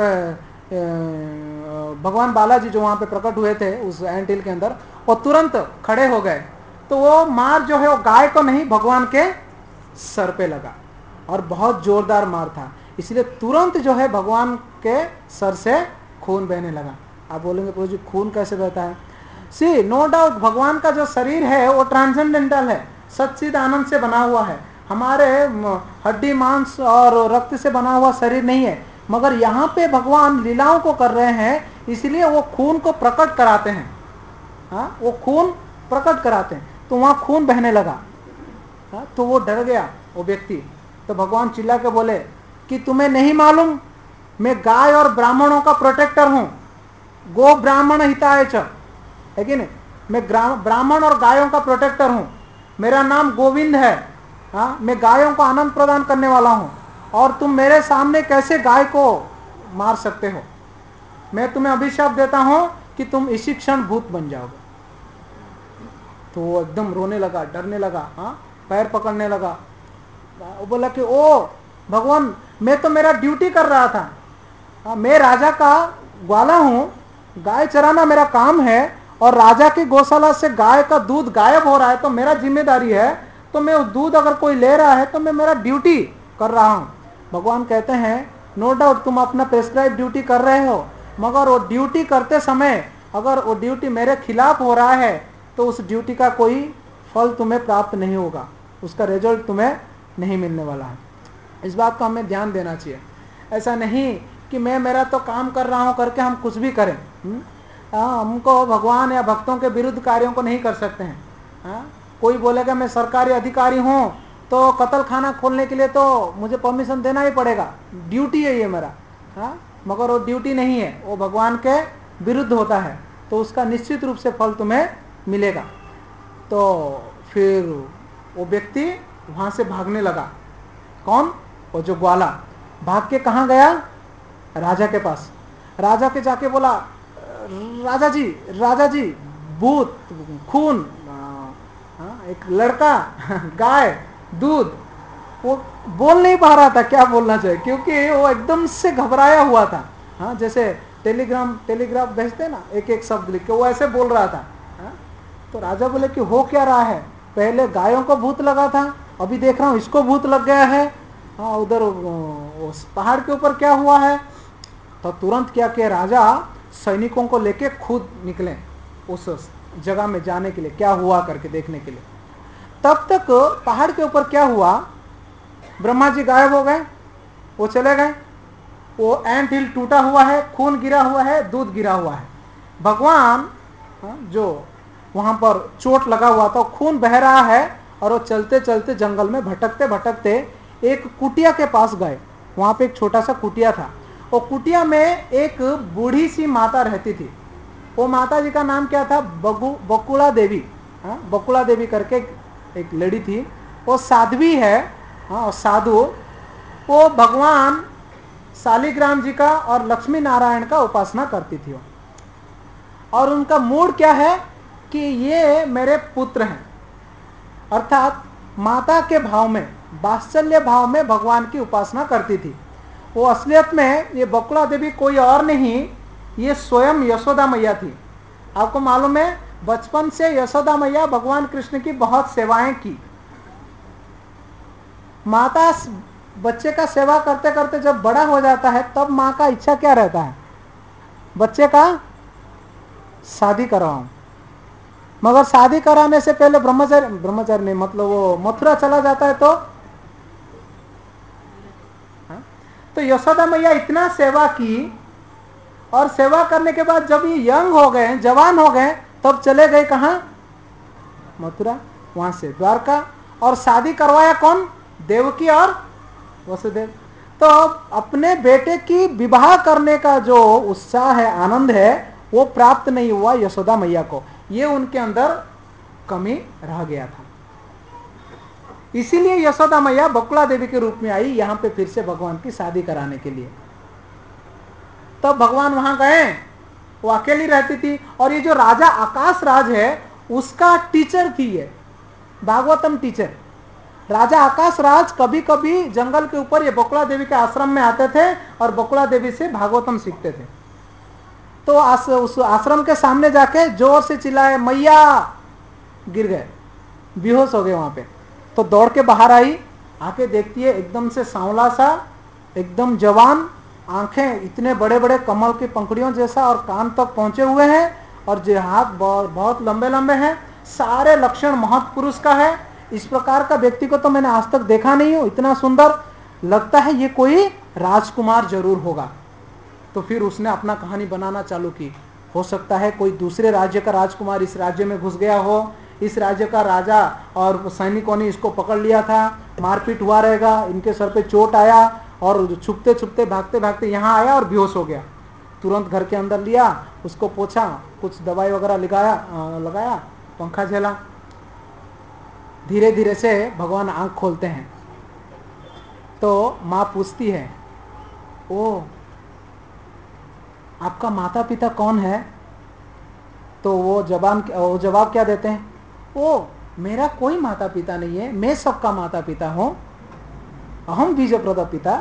भगवान बालाजी जो वहां पे प्रकट हुए थे उस एंट हिल के अंदर, वो तुरंत खड़े हो गए। तो वो मार जो है वो गाय को नहीं, भगवान के सर पे लगा और बहुत जोरदार मार था। इसलिए तुरंत जो है भगवान के सर से खून बहने लगा। आप बोलेंगे प्रभु जी खून कैसे बहता है? सी नो डाउट, भगवान का जो शरीर है वो ट्रांसेंडेंटल है, सच्चिद आनंद से बना हुआ है। हमारे हड्डी मांस और रक्त से बना हुआ शरीर नहीं है। मगर यहाँ पे भगवान लीलाओं को कर रहे हैं, इसलिए वो खून को प्रकट कराते हैं। हाँ, वो खून प्रकट कराते हैं, तो वहां खून बहने लगा। हाँ, तो वो डर गया वो व्यक्ति। तो भगवान चिल्ला के बोले कि तुम्हें नहीं मालूम, मैं गाय और ब्राह्मणों का प्रोटेक्टर हूं। गो ब्राह्मण हिताय च, है कि नहीं? मैं ब्राह्मण और गायों का प्रोटेक्टर हूं। मेरा नाम गोविंद है। हाँ, मैं गायों को आनंद प्रदान करने वाला हूं। और तुम मेरे सामने कैसे गाय को मार सकते हो? मैं तुम्हें अभिशाप देता हूं कि तुम इसी क्षण भूत बन जाओगे। तो वो एकदम रोने लगा, डरने लगा, हाँ, पैर पकड़ने लगा। वो बोला कि ओ भगवान, मैं तो मेरा ड्यूटी कर रहा था। हाँ, मैं राजा का ग्वाला हूं, गाय चराना मेरा काम है, और राजा की गौशाला से गाय का दूध गायब हो रहा है तो मेरा जिम्मेदारी है। तो मैं उस दूध अगर कोई ले रहा है तो मैं मेरा ड्यूटी कर रहा हूं। भगवान कहते हैं नो डाउट तुम अपना प्रेस्क्राइब ड्यूटी कर रहे हो, मगर वो ड्यूटी करते समय अगर वो ड्यूटी मेरे खिलाफ हो रहा है तो उस ड्यूटी का कोई फल तुम्हें प्राप्त नहीं होगा, उसका रिजल्ट तुम्हें नहीं मिलने वाला है। इस बात को हमें ध्यान देना चाहिए। ऐसा नहीं कि मैं मेरा तो काम कर रहा हूं करके हम कुछ भी करें। हमको भगवान या भक्तों के विरुद्ध कार्यों को नहीं कर सकते हैं। कोई बोलेगा मैं सरकारी अधिकारी हूं तो कत्ल खाना खोलने के लिए तो मुझे परमिशन देना ही पड़ेगा, ड्यूटी है ये मेरा। मगर वो ड्यूटी नहीं है, वो भगवान के विरुद्ध होता है, तो उसका निश्चित रूप से फल तुम्हें मिलेगा। तो फिर वो व्यक्ति वहां से भागने लगा। कौन? वो जो ग्वाला भाग के कहाँ गया? राजा के पास। राजा के जाके बोला राजा जी भूत, खून, एक लड़का, गाय, दूध। वो बोल नहीं पा रहा था क्या बोलना चाहिए, क्योंकि वो एकदम से घबराया हुआ था। हाँ, जैसे टेलीग्राफ भेजते ना, एक एक शब्द लिख के, वो ऐसे बोल रहा था। तो राजा बोले कि हो क्या रहा है? पहले गायों को भूत लगा था, अभी देख रहा हूँ इसको भूत लग गया है। हाँ, उधर उस पहाड़ के ऊपर क्या हुआ है? तो तुरंत क्या किया राजा, सैनिकों को लेके खुद निकले उस जगह में जाने के लिए, क्या हुआ करके देखने के लिए। तब तक पहाड़ के ऊपर क्या हुआ, ब्रह्मा जी गायब हो गए, वो चले गए। वो एंट हिल टूटा हुआ है, खून गिरा हुआ है, दूध गिरा हुआ है। भगवान जो वहां पर चोट लगा हुआ था, खून बह रहा है, और वो चलते चलते जंगल में भटकते भटकते एक कुटिया के पास गए। वहां पे एक छोटा सा कुटिया था। वो कुटिया में एक बूढ़ी सी माता रहती थी। वो माता जी का नाम क्या था? बकुला देवी। बकुला देवी करके एक लड़ी थी, वो साध्वी है। हाँ, साधु। वो भगवान शालिग्राम जी का और लक्ष्मी नारायण का उपासना करती थी। और उनका मूड क्या है कि ये मेरे पुत्र हैं, अर्थात माता के भाव में, वात्सल्य भाव में भगवान की उपासना करती थी। वो असलियत में ये बकुला देवी कोई और नहीं, ये स्वयं यशोदा मैया थी। आपको मालूम है, बचपन से यशोदा मैया भगवान कृष्ण की बहुत सेवाएं की। माता बच्चे का सेवा करते करते जब बड़ा हो जाता है, तब माँ का इच्छा क्या रहता है? बच्चे का शादी कराऊं। मगर शादी कराने से पहले ब्रह्मचर्य नहीं, मतलब वो मथुरा चला जाता है तो यशोदा मैया इतना सेवा की, और सेवा करने के बाद जब ये यंग हो गए, जवान हो गए, तब चले गए कहां? मथुरा, वहां से द्वारका। और शादी करवाया कौन? देवकी और वसुदेव। तो अपने बेटे की विवाह करने का जो उत्साह है, आनंद है, वो प्राप्त नहीं हुआ यशोदा मैया को। ये उनके अंदर कमी रह गया था। इसीलिए यशोदा मैया बकुला देवी के रूप में आई यहां पे फिर से भगवान की शादी कराने के लिए। तब भगवान वहां गए, वो अकेली रहती थी। और ये जो राजा आकाश राज है, उसका टीचर थी ये, भागवतम टीचर। राजा आकाश राज कभी कभी जंगल के ऊपर ये बकुला देवी के आश्रम में आते थे और बकुला देवी से भागवतम सीखते थे। तो उस आश्रम के सामने जाके जोर से चिल्लाए, मैया, गिर गए, बेहोश हो गए वहां पे। तो दौड़ के बाहर आई, आके देखती है एकदम से सांवला सा, एकदम जवान, आंखें इतने बड़े बड़े कमल की पंखुड़ियों जैसा, और कान तक पहुंचे हुए हैं, और जो हाथ बहुत लंबे लंबे हैं, सारे लक्षण महत पुरुष का है। इस प्रकार का व्यक्ति को तो मैंने आज तक देखा नहीं हूं, इतना सुंदर लगता है, ये कोई राजकुमार जरूर होगा। तो फिर उसने अपना कहानी बनाना चालू की। हो सकता है कोई दूसरे राज्य का राजकुमार इस राज्य में घुस गया हो, इस राज्य का राजा और सैनिकों ने इसको पकड़ लिया था, मारपीट हुआ रहेगा, इनके सर पे चोट आया, और छुपते छुपते भागते भागते यहाँ आया और बेहोश हो गया। तुरंत घर के अंदर लिया, उसको पोछा, कुछ दवाई वगैरह लगाया, पंखा झेला। धीरे धीरे से भगवान आंख खोलते हैं, तो माँ पूछती है, ओ आपका माता पिता कौन है? तो वो जवाब क्या देते हैं? ओ मेरा कोई माता पिता नहीं है, मैं सबका माता पिता हूं, अहम बीज प्रद पिता।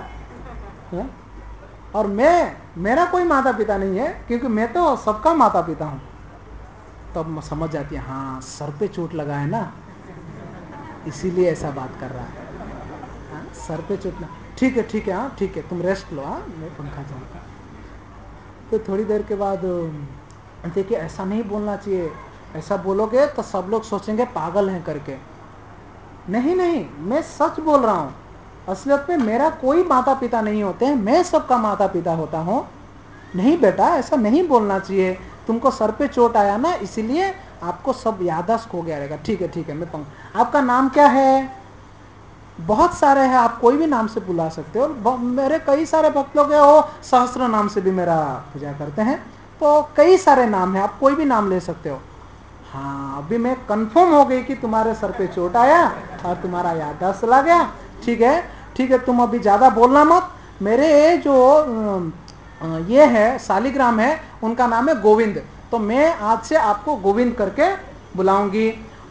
और मेरा कोई माता पिता नहीं है, क्योंकि मैं तो सबका माता पिता हूं। तब समझ जाती है, हाँ सर पे चोट लगा है ना, इसीलिए ऐसा बात कर रहा है। हाँ, सर पे चोट ना, ठीक है, हाँ ठीक है, तुम रेस्ट लो, हाँ मैं पंखा चलाऊंगा। तो थोड़ी देर के बाद देखिए, ऐसा नहीं बोलना चाहिए, ऐसा बोलोगे तो सब लोग सोचेंगे पागल हैं करके। नहीं, मैं सच बोल रहा हूं, असलियत में मेरा कोई माता पिता नहीं होते हैं, मैं सबका माता पिता होता हूं। नहीं बेटा, ऐसा नहीं बोलना चाहिए, तुमको सर पे चोट आया ना, इसीलिए आपको सब याददाश्त हो गया रहेगा। ठीक है, मैं आपका नाम क्या है? बहुत सारे हैं, आप कोई भी नाम से बुला सकते हो। मेरे कई सारे भक्त लोग हैं, वो सहस्त्र नाम से भी मेरा पूजा करते हैं, तो कई सारे नाम हैं, आप कोई भी नाम ले सकते हो। हाँ, अभी मैं कंफर्म हो गई कि तुम्हारे सर पे चोट आया और तुम्हारा याददाश्त चला गया। ठीक है, तुम अभी ज्यादा बोलना मत। मेरे जो ये है शालिग्राम है, उनका नाम है गोविंद, तो मैं आज से आपको गोविंद करके बुलाऊंगी।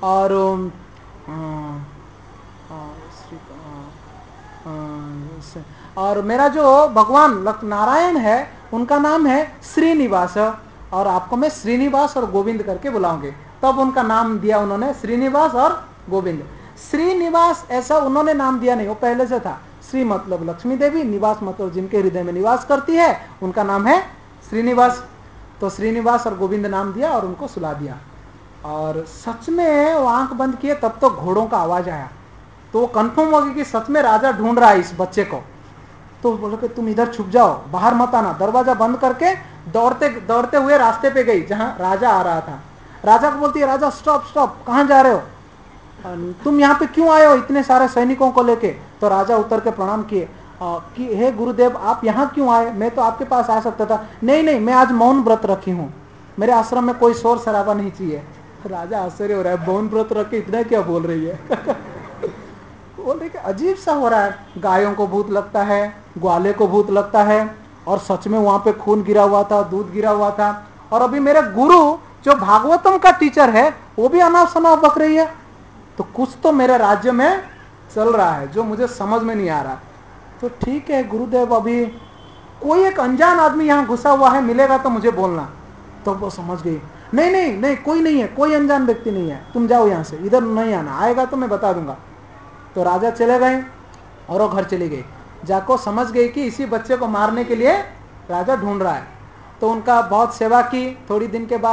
और मेरा जो भगवान नारायण है, उनका नाम है श्रीनिवास, और आपको मैं श्रीनिवास और गोविंद करके बुलाऊंगे। तब उनका नाम दिया उन्होंने श्रीनिवास और गोविंद। श्रीनिवास ऐसा उन्होंने नाम दिया नहीं, वो पहले से था। श्री मतलब लक्ष्मी देवी, निवास मतलब जिनके हृदय में निवास करती है, उनका नाम है श्रीनिवास। तो श्रीनिवास और गोविंद नाम दिया और उनको सुला दिया। और सच में वो आंख बंद किए, तब तो घोड़ों का आवाज आया, तो वो कंफर्म हो गया कि सच में राजा ढूंढ रहा है इस बच्चे को। तो बोले कि तुम इधर छुप जाओ, बाहर मत आना। दरवाजा बंद करके दौड़ते हुए रास्ते पे गई जहां राजा आ रहा था। राजा को बोलती है, राजा स्टॉप, कहां जा रहे हो? तुम यहाँ पे क्यों आए हो इतने सारे सैनिकों को लेके? तो राजा उतर के प्रणाम किए कि हे गुरुदेव, आप यहाँ क्यों आए? मैं तो आपके पास आ सकता था। नहीं, मैं आज मौन व्रत रखी हूँ, मेरे आश्रम में कोई शोर शराबा नहीं चाहिए। राजा आश्चर्य हो रहा है, मौन व्रत रख के इतना क्या बोल रही है? बोल रही कि अजीब सा हो रहा है, गायों को भूत लगता है, ग्वाले को भूत लगता है, और सच में वहां पे खून गिरा हुआ था, दूध गिरा हुआ था, और अभी मेरे गुरु जो भागवतम का टीचर है, वो भी अनाप शनाप बक रही है। तो कुछ तो मेरे राज्य में चल रहा है जो मुझे समझ में नहीं आ रहा। तो ठीक है गुरुदेव, अभी कोई एक अनजान आदमी यहाँ घुसा हुआ है, मिलेगा तो मुझे बोलना। तो वो समझ गई, नहीं नहीं नहीं, कोई नहीं है, कोई अनजान व्यक्ति नहीं है, तुम जाओ यहाँ से, इधर नहीं आना, आएगा तो मैं बता दूंगा। तो राजा चले गए और वो घर चली गई। जाको समझ गई कि इसी बच्चे को मारने के लिए राजा ढूंढ रहा है। तो उनका बहुत सेवा की। थोड़ी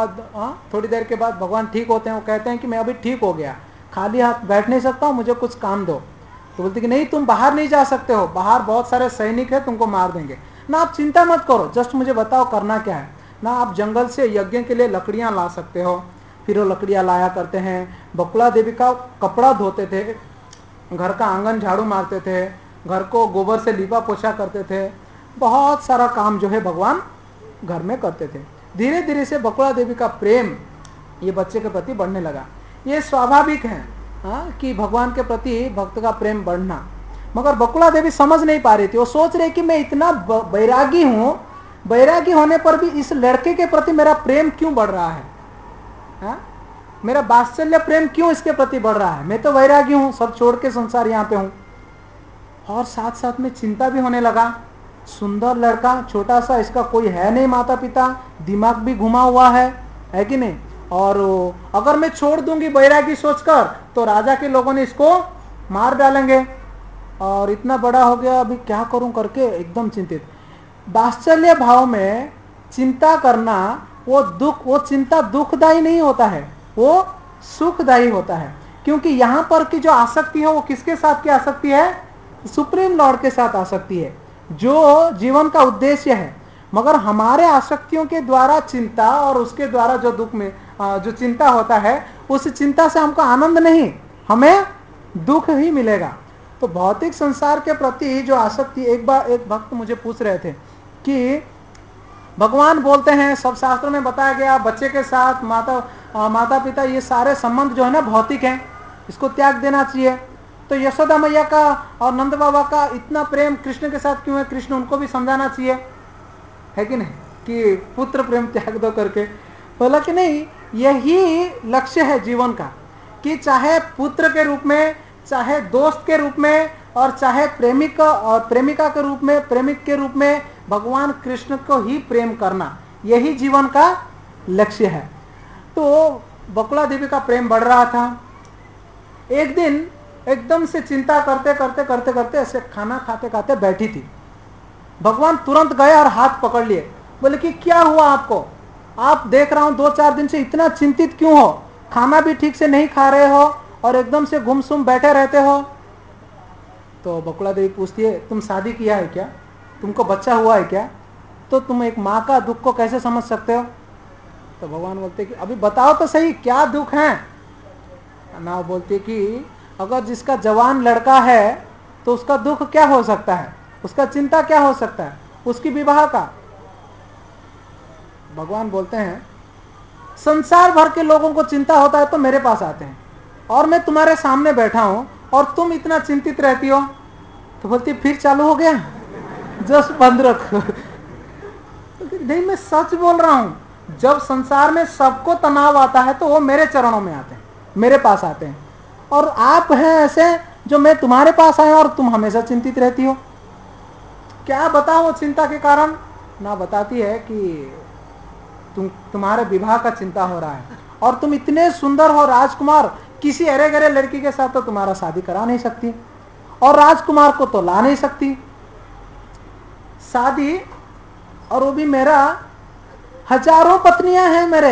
देर के बाद भगवान ठीक होते हैं। वो कहते हैं कि मैं अभी ठीक हो गया, खाली हाथ बैठ नहीं सकता हूँ, मुझे कुछ काम दो। तो बोलते कि नहीं, तुम बाहर नहीं जा सकते हो, बाहर बहुत सारे सैनिक है, तुमको मार देंगे ना, आप चिंता मत करो, जस्ट मुझे बताओ करना क्या है ना। आप जंगल से यज्ञ के लिए लकड़ियां ला सकते हो। फिर वो लकड़ियां लाया करते हैं। बकुला देवी का कपड़ा धोते थे, घर का आंगन झाड़ू मारते थे, घर को गोबर से लीपा पोछा करते थे। बहुत सारा काम जो है भगवान घर में करते थे। धीरे धीरे से बकुला देवी का प्रेम ये बच्चे के प्रति बढ़ने लगा। ये स्वाभाविक है कि भगवान के प्रति भक्त का प्रेम बढ़ना। मगर बकुला देवी समझ नहीं पा रही थी। वो सोच रही कि मैं इतना बैरागी हूं, बैरागी होने पर भी इस लड़के के प्रति मेरा प्रेम क्यों बढ़ रहा है? मेरा वात्सल्य प्रेम क्यों इसके प्रति बढ़ रहा है? मैं तो वैरागी हूं, सब छोड़ के संसार यहाँ पे हूं। और साथ साथ में चिंता भी होने लगा। सुंदर लड़का, छोटा सा, इसका कोई है नहीं माता पिता, दिमाग भी घुमा हुआ है कि नहीं? और अगर मैं छोड़ दूंगी बैरागी सोचकर तो राजा के लोगों ने इसको मार डालेंगे। और इतना बड़ा हो गया, अभी क्या करूं करके एकदम चिंतित। वात्सल्य भाव में चिंता करना, वो चिंता दुखदायी नहीं होता है, वो सुखदायी होता है। क्योंकि यहां पर की जो आसक्ति है वो किसके साथ की आसक्ति है? सुप्रीम लॉर्ड के साथ आसक्ति है, जो जीवन का उद्देश्य है। मगर हमारे आसक्तियों के द्वारा चिंता और उसके द्वारा जो दुख में जो चिंता होता है, उस चिंता से हमको आनंद नहीं, हमें दुख ही मिलेगा। तो भौतिक संसार के प्रति जो आसक्ति, एक बार एक भक्त मुझे पूछ रहे थे कि भगवान बोलते हैं, सब शास्त्रों में बताया गया, बच्चे के साथ माता पिता ये सारे संबंध जो है ना भौतिक हैं, इसको त्याग देना चाहिए। तो यशोदा मैया का और नंद बाबा का इतना प्रेम कृष्ण के साथ क्यों है? कृष्ण उनको भी समझाना चाहिए, है कि नहीं, कि पुत्र प्रेम त्याग दो करके। बोला कि नहीं, यही लक्ष्य है जीवन का, कि चाहे पुत्र के रूप में, चाहे दोस्त के रूप में, और चाहे प्रेमिका और प्रेमिका के रूप में, प्रेमिक के रूप में भगवान कृष्ण को ही प्रेम करना, यही जीवन का लक्ष्य है। तो बकुला देवी का प्रेम बढ़ रहा था। एक दिन एकदम से चिंता करते करते करते करते ऐसे खाना खाते खाते बैठी थी। भगवान तुरंत गए और हाथ पकड़ लिए। बोले कि क्या हुआ आपको? आप देख रहा हूं 2-4 दिन से इतना चिंतित क्यों हो? खाना भी ठीक से नहीं खा रहे हो और एकदम से गुमसुम बैठे रहते हो। तो बकुला देवी पूछती है, तुम शादी किया है क्या? तुमको बच्चा हुआ है क्या? तो तुम एक माँ का दुख को कैसे समझ सकते हो? तो भगवान बोलते कि अभी बताओ तो सही, क्या दुख है ना? बोलते कि अगर जिसका जवान लड़का है तो उसका दुख क्या हो सकता है, उसका चिंता क्या हो सकता है? उसकी विवाह का। भगवान बोलते हैं, संसार भर के लोगों को चिंता होता है तो मेरे पास आते हैं, और मैं तुम्हारे सामने बैठा हूं और तुम इतना चिंतित रहती हो। तो बोलती फिर चालू हो गया, जस्ट बंद रखो। नहीं, मैं सच बोल रहा हूं, जब संसार में सबको तनाव आता है तो वो मेरे चरणों में आते हैं, मेरे पास आते हैं। और आप हैं ऐसे जो मैं तुम्हारे पास आया और तुम हमेशा चिंतित रहती हो। क्या बताओ चिंता के कारण? ना बताती है कि तुम्हारे विवाह का चिंता हो रहा है, और तुम इतने सुंदर हो राजकुमार, किसी अरे गरे लड़की के साथ तो तुम्हारा शादी करा नहीं सकती, और राजकुमार को तो ला नहीं सकती शादी, और वो भी मेरा हजारों पत्नियां हैं मेरे।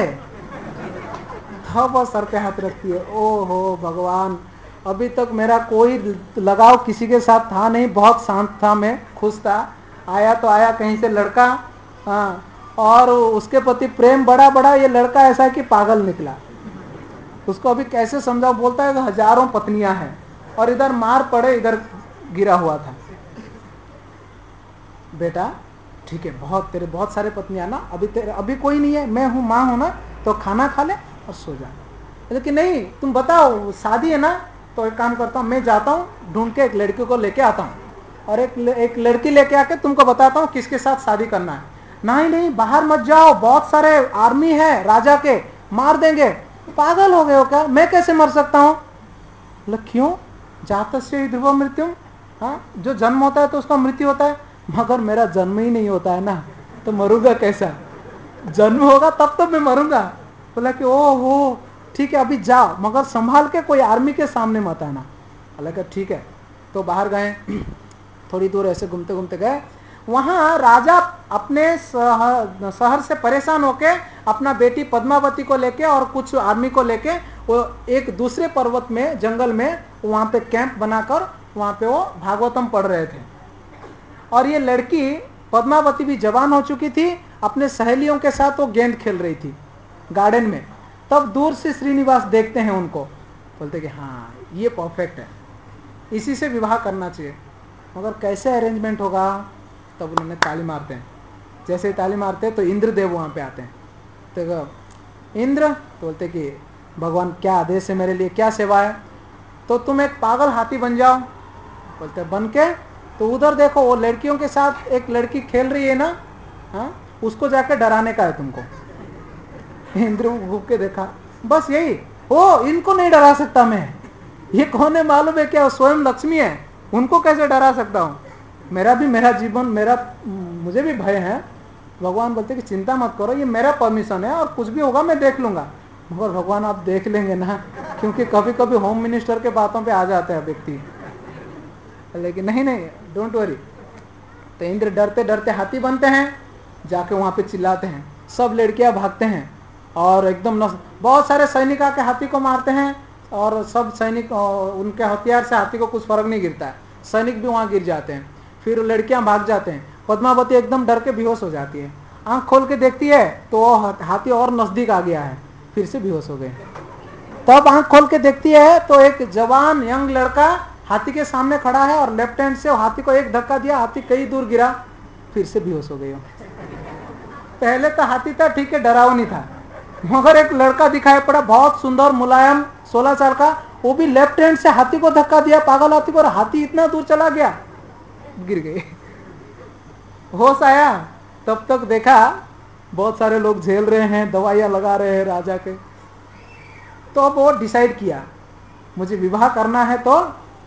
वो सर पे हाथ रखती है, ओहो भगवान, अभी तक मेरा कोई लगाव किसी के साथ था नहीं, बहुत शांत था, मैं खुश था। आया तो आया कहीं से लड़का, और उसके प्रति प्रेम बड़ा बड़ा, ये लड़का ऐसा है कि पागल निकला। उसको अभी कैसे समझाओ? बोलता है हजारों पत्नियां हैं, और इधर मार पड़े, इधर गिरा हुआ था। बेटा ठीक है, तेरे बहुत सारे पत्नियां ना, अभी कोई नहीं है, मैं हूं, माँ हूं ना, तो खाना खा ले और सो जा। लेकिन नहीं, तुम बताओ शादी है ना, तो एक काम करता हूँ, मैं जाता हूँ ढूंढ के एक लड़की को लेके आता हूँ, और एक लड़की लेके आके तुमको बताता हूँ किसके साथ शादी करना है। नहीं, बाहर मत जाओ, बहुत सारे आर्मी है राजा के, मार देंगे। पागल हो गए हो क्या? मैं कैसे मर सकता हूँ? बोला क्यों, जातस्य ही ध्रुव मृत्यु, हाँ जो जन्म होता है तो उसका मृत्यु होता है, मगर मेरा जन्म ही नहीं होता है ना, तो मरूंगा कैसा, जन्म होगा तब तो मैं मरूंगा। बोला कि ओ हो ठीक है अभी जाओ, मगर संभाल के कोई आर्मी के सामने मत आना। बोला कि ठीक है। तो बाहर गए, थोड़ी दूर ऐसे घूमते घूमते गए, वहां राजा अपने शहर से परेशान होके अपना बेटी पद्मावती को लेके और कुछ आर्मी को लेके वो एक दूसरे पर्वत में, जंगल में, वहां पे कैंप बनाकर वहां पे वो भागवतम पढ़ रहे थे। और ये लड़की पद्मावती भी जवान हो चुकी थी, अपने सहेलियों के साथ वो गेंद खेल रही थी गार्डन में। तब दूर से श्रीनिवास देखते हैं उनको, बोलते कि हाँ ये परफेक्ट है, इसी से विवाह करना चाहिए। मगर कैसे अरेंजमेंट होगा, तब उन्होंने ताली मारते हैं। जैसे ही ताली मारते हैं तो इंद्रदेव वहाँ पे आते हैं। तो इंद्र तो बोलते कि भगवान क्या आदेश है मेरे लिए, क्या सेवा है। तो तुम एक पागल हाथी बन जाओ। बोलते बन के, तो उधर देखो वो लड़कियों के साथ एक लड़की खेल रही है ना, हाँ उसको जाकर डराने का है तुमको। इंद्र घूम के देखा, बस यही हो, इनको नहीं डरा सकता मैं, ये कौन है मालूम है क्या, स्वयं लक्ष्मी है, उनको कैसे डरा सकता हूँ, मेरा जीवन मुझे भी भय है। भगवान बोलते कि चिंता मत करो, ये मेरा परमिशन है और कुछ भी होगा मैं देख लूंगा। मगर भगवान आप देख लेंगे ना, क्योंकि कभी कभी होम मिनिस्टर के बातों पे आ जाते हैं व्यक्ति। लेकिन नहीं डोंट वरी। तो इंद्र डरते डरते हाथी बनते हैं, जाके वहां पे चिल्लाते हैं, सब लड़कियां भागते हैं और एकदम बहुत सारे सैनिक आके हाथी को मारते हैं, और सब सैनिक उनके हथियार से हाथी को कुछ फर्क नहीं गिरता है, सैनिक भी वहां गिर जाते हैं। फिर लड़कियां भाग जाते हैं, पद्मावती एकदम डर के बेहोश हो जाती है, आंख खोल के देखती है तो हाथी और नजदीक आ गया है, फिर से बेहोश हो गए। तब आंख खोल के देखती है तो एक जवान यंग लड़का हाथी के सामने खड़ा है और लेफ्ट हैंड से हाथी को एक धक्का दिया, हाथी कई दूर गिरा, फिर से बेहोश हो गई। पहले तो हाथी था ठीक है, डरावनी था, मगर एक लड़का दिखाई पड़ा बहुत सुंदर मुलायम 16 साल का, वो भी लेफ्ट हैंड से हाथी को धक्का दिया, पागल हाथी को, और हाथी इतना दूर चला गया, गिर गए। होश आया तब तक देखा बहुत सारे लोग झेल रहे हैं, दवाइयां लगा रहे हैं राजा के। तो अब वो डिसाइड किया मुझे विवाह करना है, तो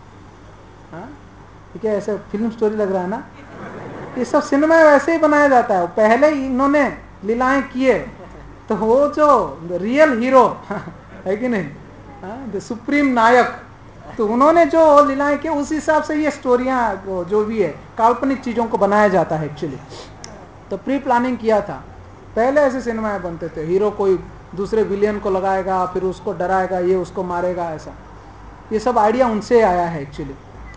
ठीक है, ऐसे फिल्म स्टोरी लग रहा है ना, ये सब सिनेमा वैसे ही बनाया जाता है। पहले इन्होंने लीलाएं किए, तो वो जो रियल हीरो है कि नहीं, द सुप्रीम नायक, तो उन्होंने जो लीलाएं की उस हिसाब से ये स्टोरियां जो भी है काल्पनिक चीजों को बनाया जाता है एक्चुअली। तो प्री प्लानिंग किया था, पहले ऐसे सिनेमाएं बनते थे, हीरो कोई दूसरे विलियन को लगाएगा, फिर उसको डराएगा, ये उसको मारेगा, ऐसा ये सब आइडिया उनसे आया है एक्चुअली।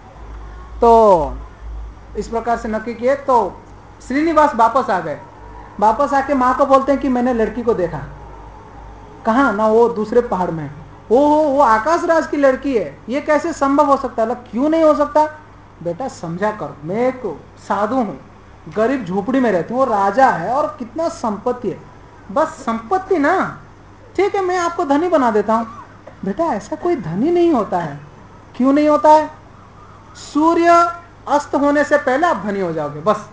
तो इस प्रकार से नक्की किए। तो श्रीनिवास वापस आ गए, वापस आके माँ को बोलते हैं कि मैंने लड़की को देखा। कहाँ ना, वो दूसरे पहाड़ में, वो आकाश राज की लड़की है, ये कैसे संभव हो सकता है। क्यों नहीं हो सकता बेटा, समझा कर, मैं एक साधु हूँ, गरीब झोपड़ी में रहती हूँ, वो राजा है और कितना संपत्ति है, बस संपत्ति ना, ठीक है मैं आपको धनी बना देता हूँ। बेटा ऐसा कोई धनी नहीं होता है। क्यों नहीं होता है, सूर्य अस्त होने से पहले आप धनी हो जाओगे, बस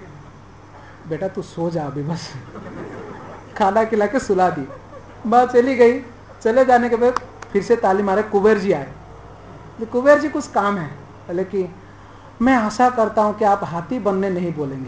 बेटा तू सो जा अभी, बस खाना खिला के सुला दी, बात चली गई। चले जाने के बाद फिर से ताली मारे, कुबेर जी आए। कुबेर जी कुछ काम है, बोले कि मैं आशा करता हूं कि आप हाथी बनने नहीं बोलेंगे।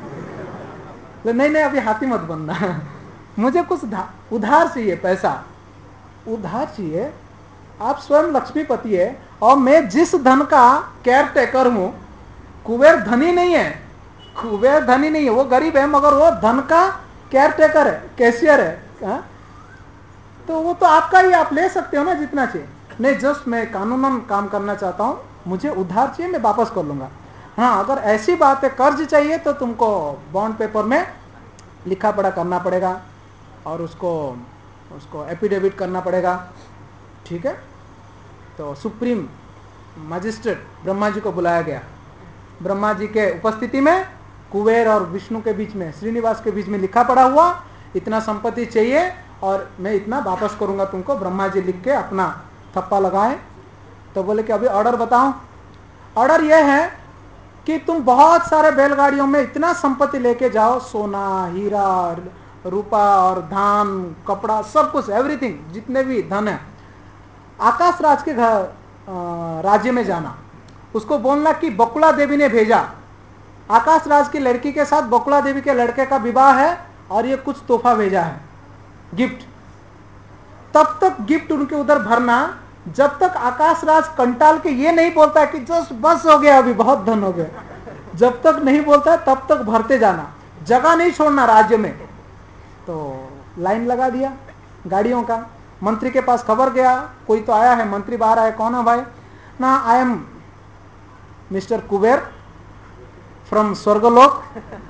नहीं अभी हाथी मत बनना, मुझे कुछ उधार चाहिए, पैसा उधार चाहिए, आप स्वयं लक्ष्मीपति है और मैं जिस धन का केयर टेकर हूं, कुबेर धनी नहीं है, कुबेर धनी नहीं है, वो गरीब है, मगर वो धन का केयर टेकर है, कैशियर है। तो वो तो आपका ही, आप ले सकते हो ना जितना चाहिए। नहीं जस्ट मैं कानूनन काम करना चाहता हूँ, मुझे उधार चाहिए, मैं वापस कर लूंगा। हाँ अगर ऐसी बात है कर्ज चाहिए तो तुमको बॉन्ड पेपर में लिखा पढ़ा करना पड़ेगा और उसको एफिडेविट करना पड़ेगा, ठीक है। तो सुप्रीम मजिस्ट्रेट ब्रह्मा जी को बुलाया गया। ब्रह्मा जी के उपस्थिति में कुबेर और विष्णु के बीच में, श्रीनिवास के बीच में लिखा पड़ा हुआ, इतना संपत्ति चाहिए और मैं इतना वापस करूंगा तुमको। ब्रह्मा जी लिख के अपना थप्पा लगाए। तो बोले कि अभी ऑर्डर बताओ। ऑर्डर यह है कि तुम बहुत सारे बैलगाड़ियों में इतना संपत्ति लेके जाओ, सोना हीरा रूपा और धान कपड़ा सब कुछ, एवरीथिंग, जितने भी धन है, आकाश राज के घर राज्य में जाना। उसको बोलना कि बकुला देवी ने भेजा, आकाश राज की लड़की के साथ बकुला देवी के लड़के का विवाह है और ये कुछ तोहफा भेजा है, गिफ्ट। तब तक गिफ्ट उनके उधर भरना जब तक आकाश राज कंटाल के ये नहीं बोलता है कि जस्ट बस हो गया, अभी बहुत धन हो गया, जब तक नहीं बोलता तब तक भरते जाना, जगह नहीं छोड़ना राज्य में। तो लाइन लगा दिया गाड़ियों का। मंत्री के पास खबर गया, कोई तो आया है, मंत्री बाहर आया, कौन है भाई? ना, I am mister Kuber from Swarglok,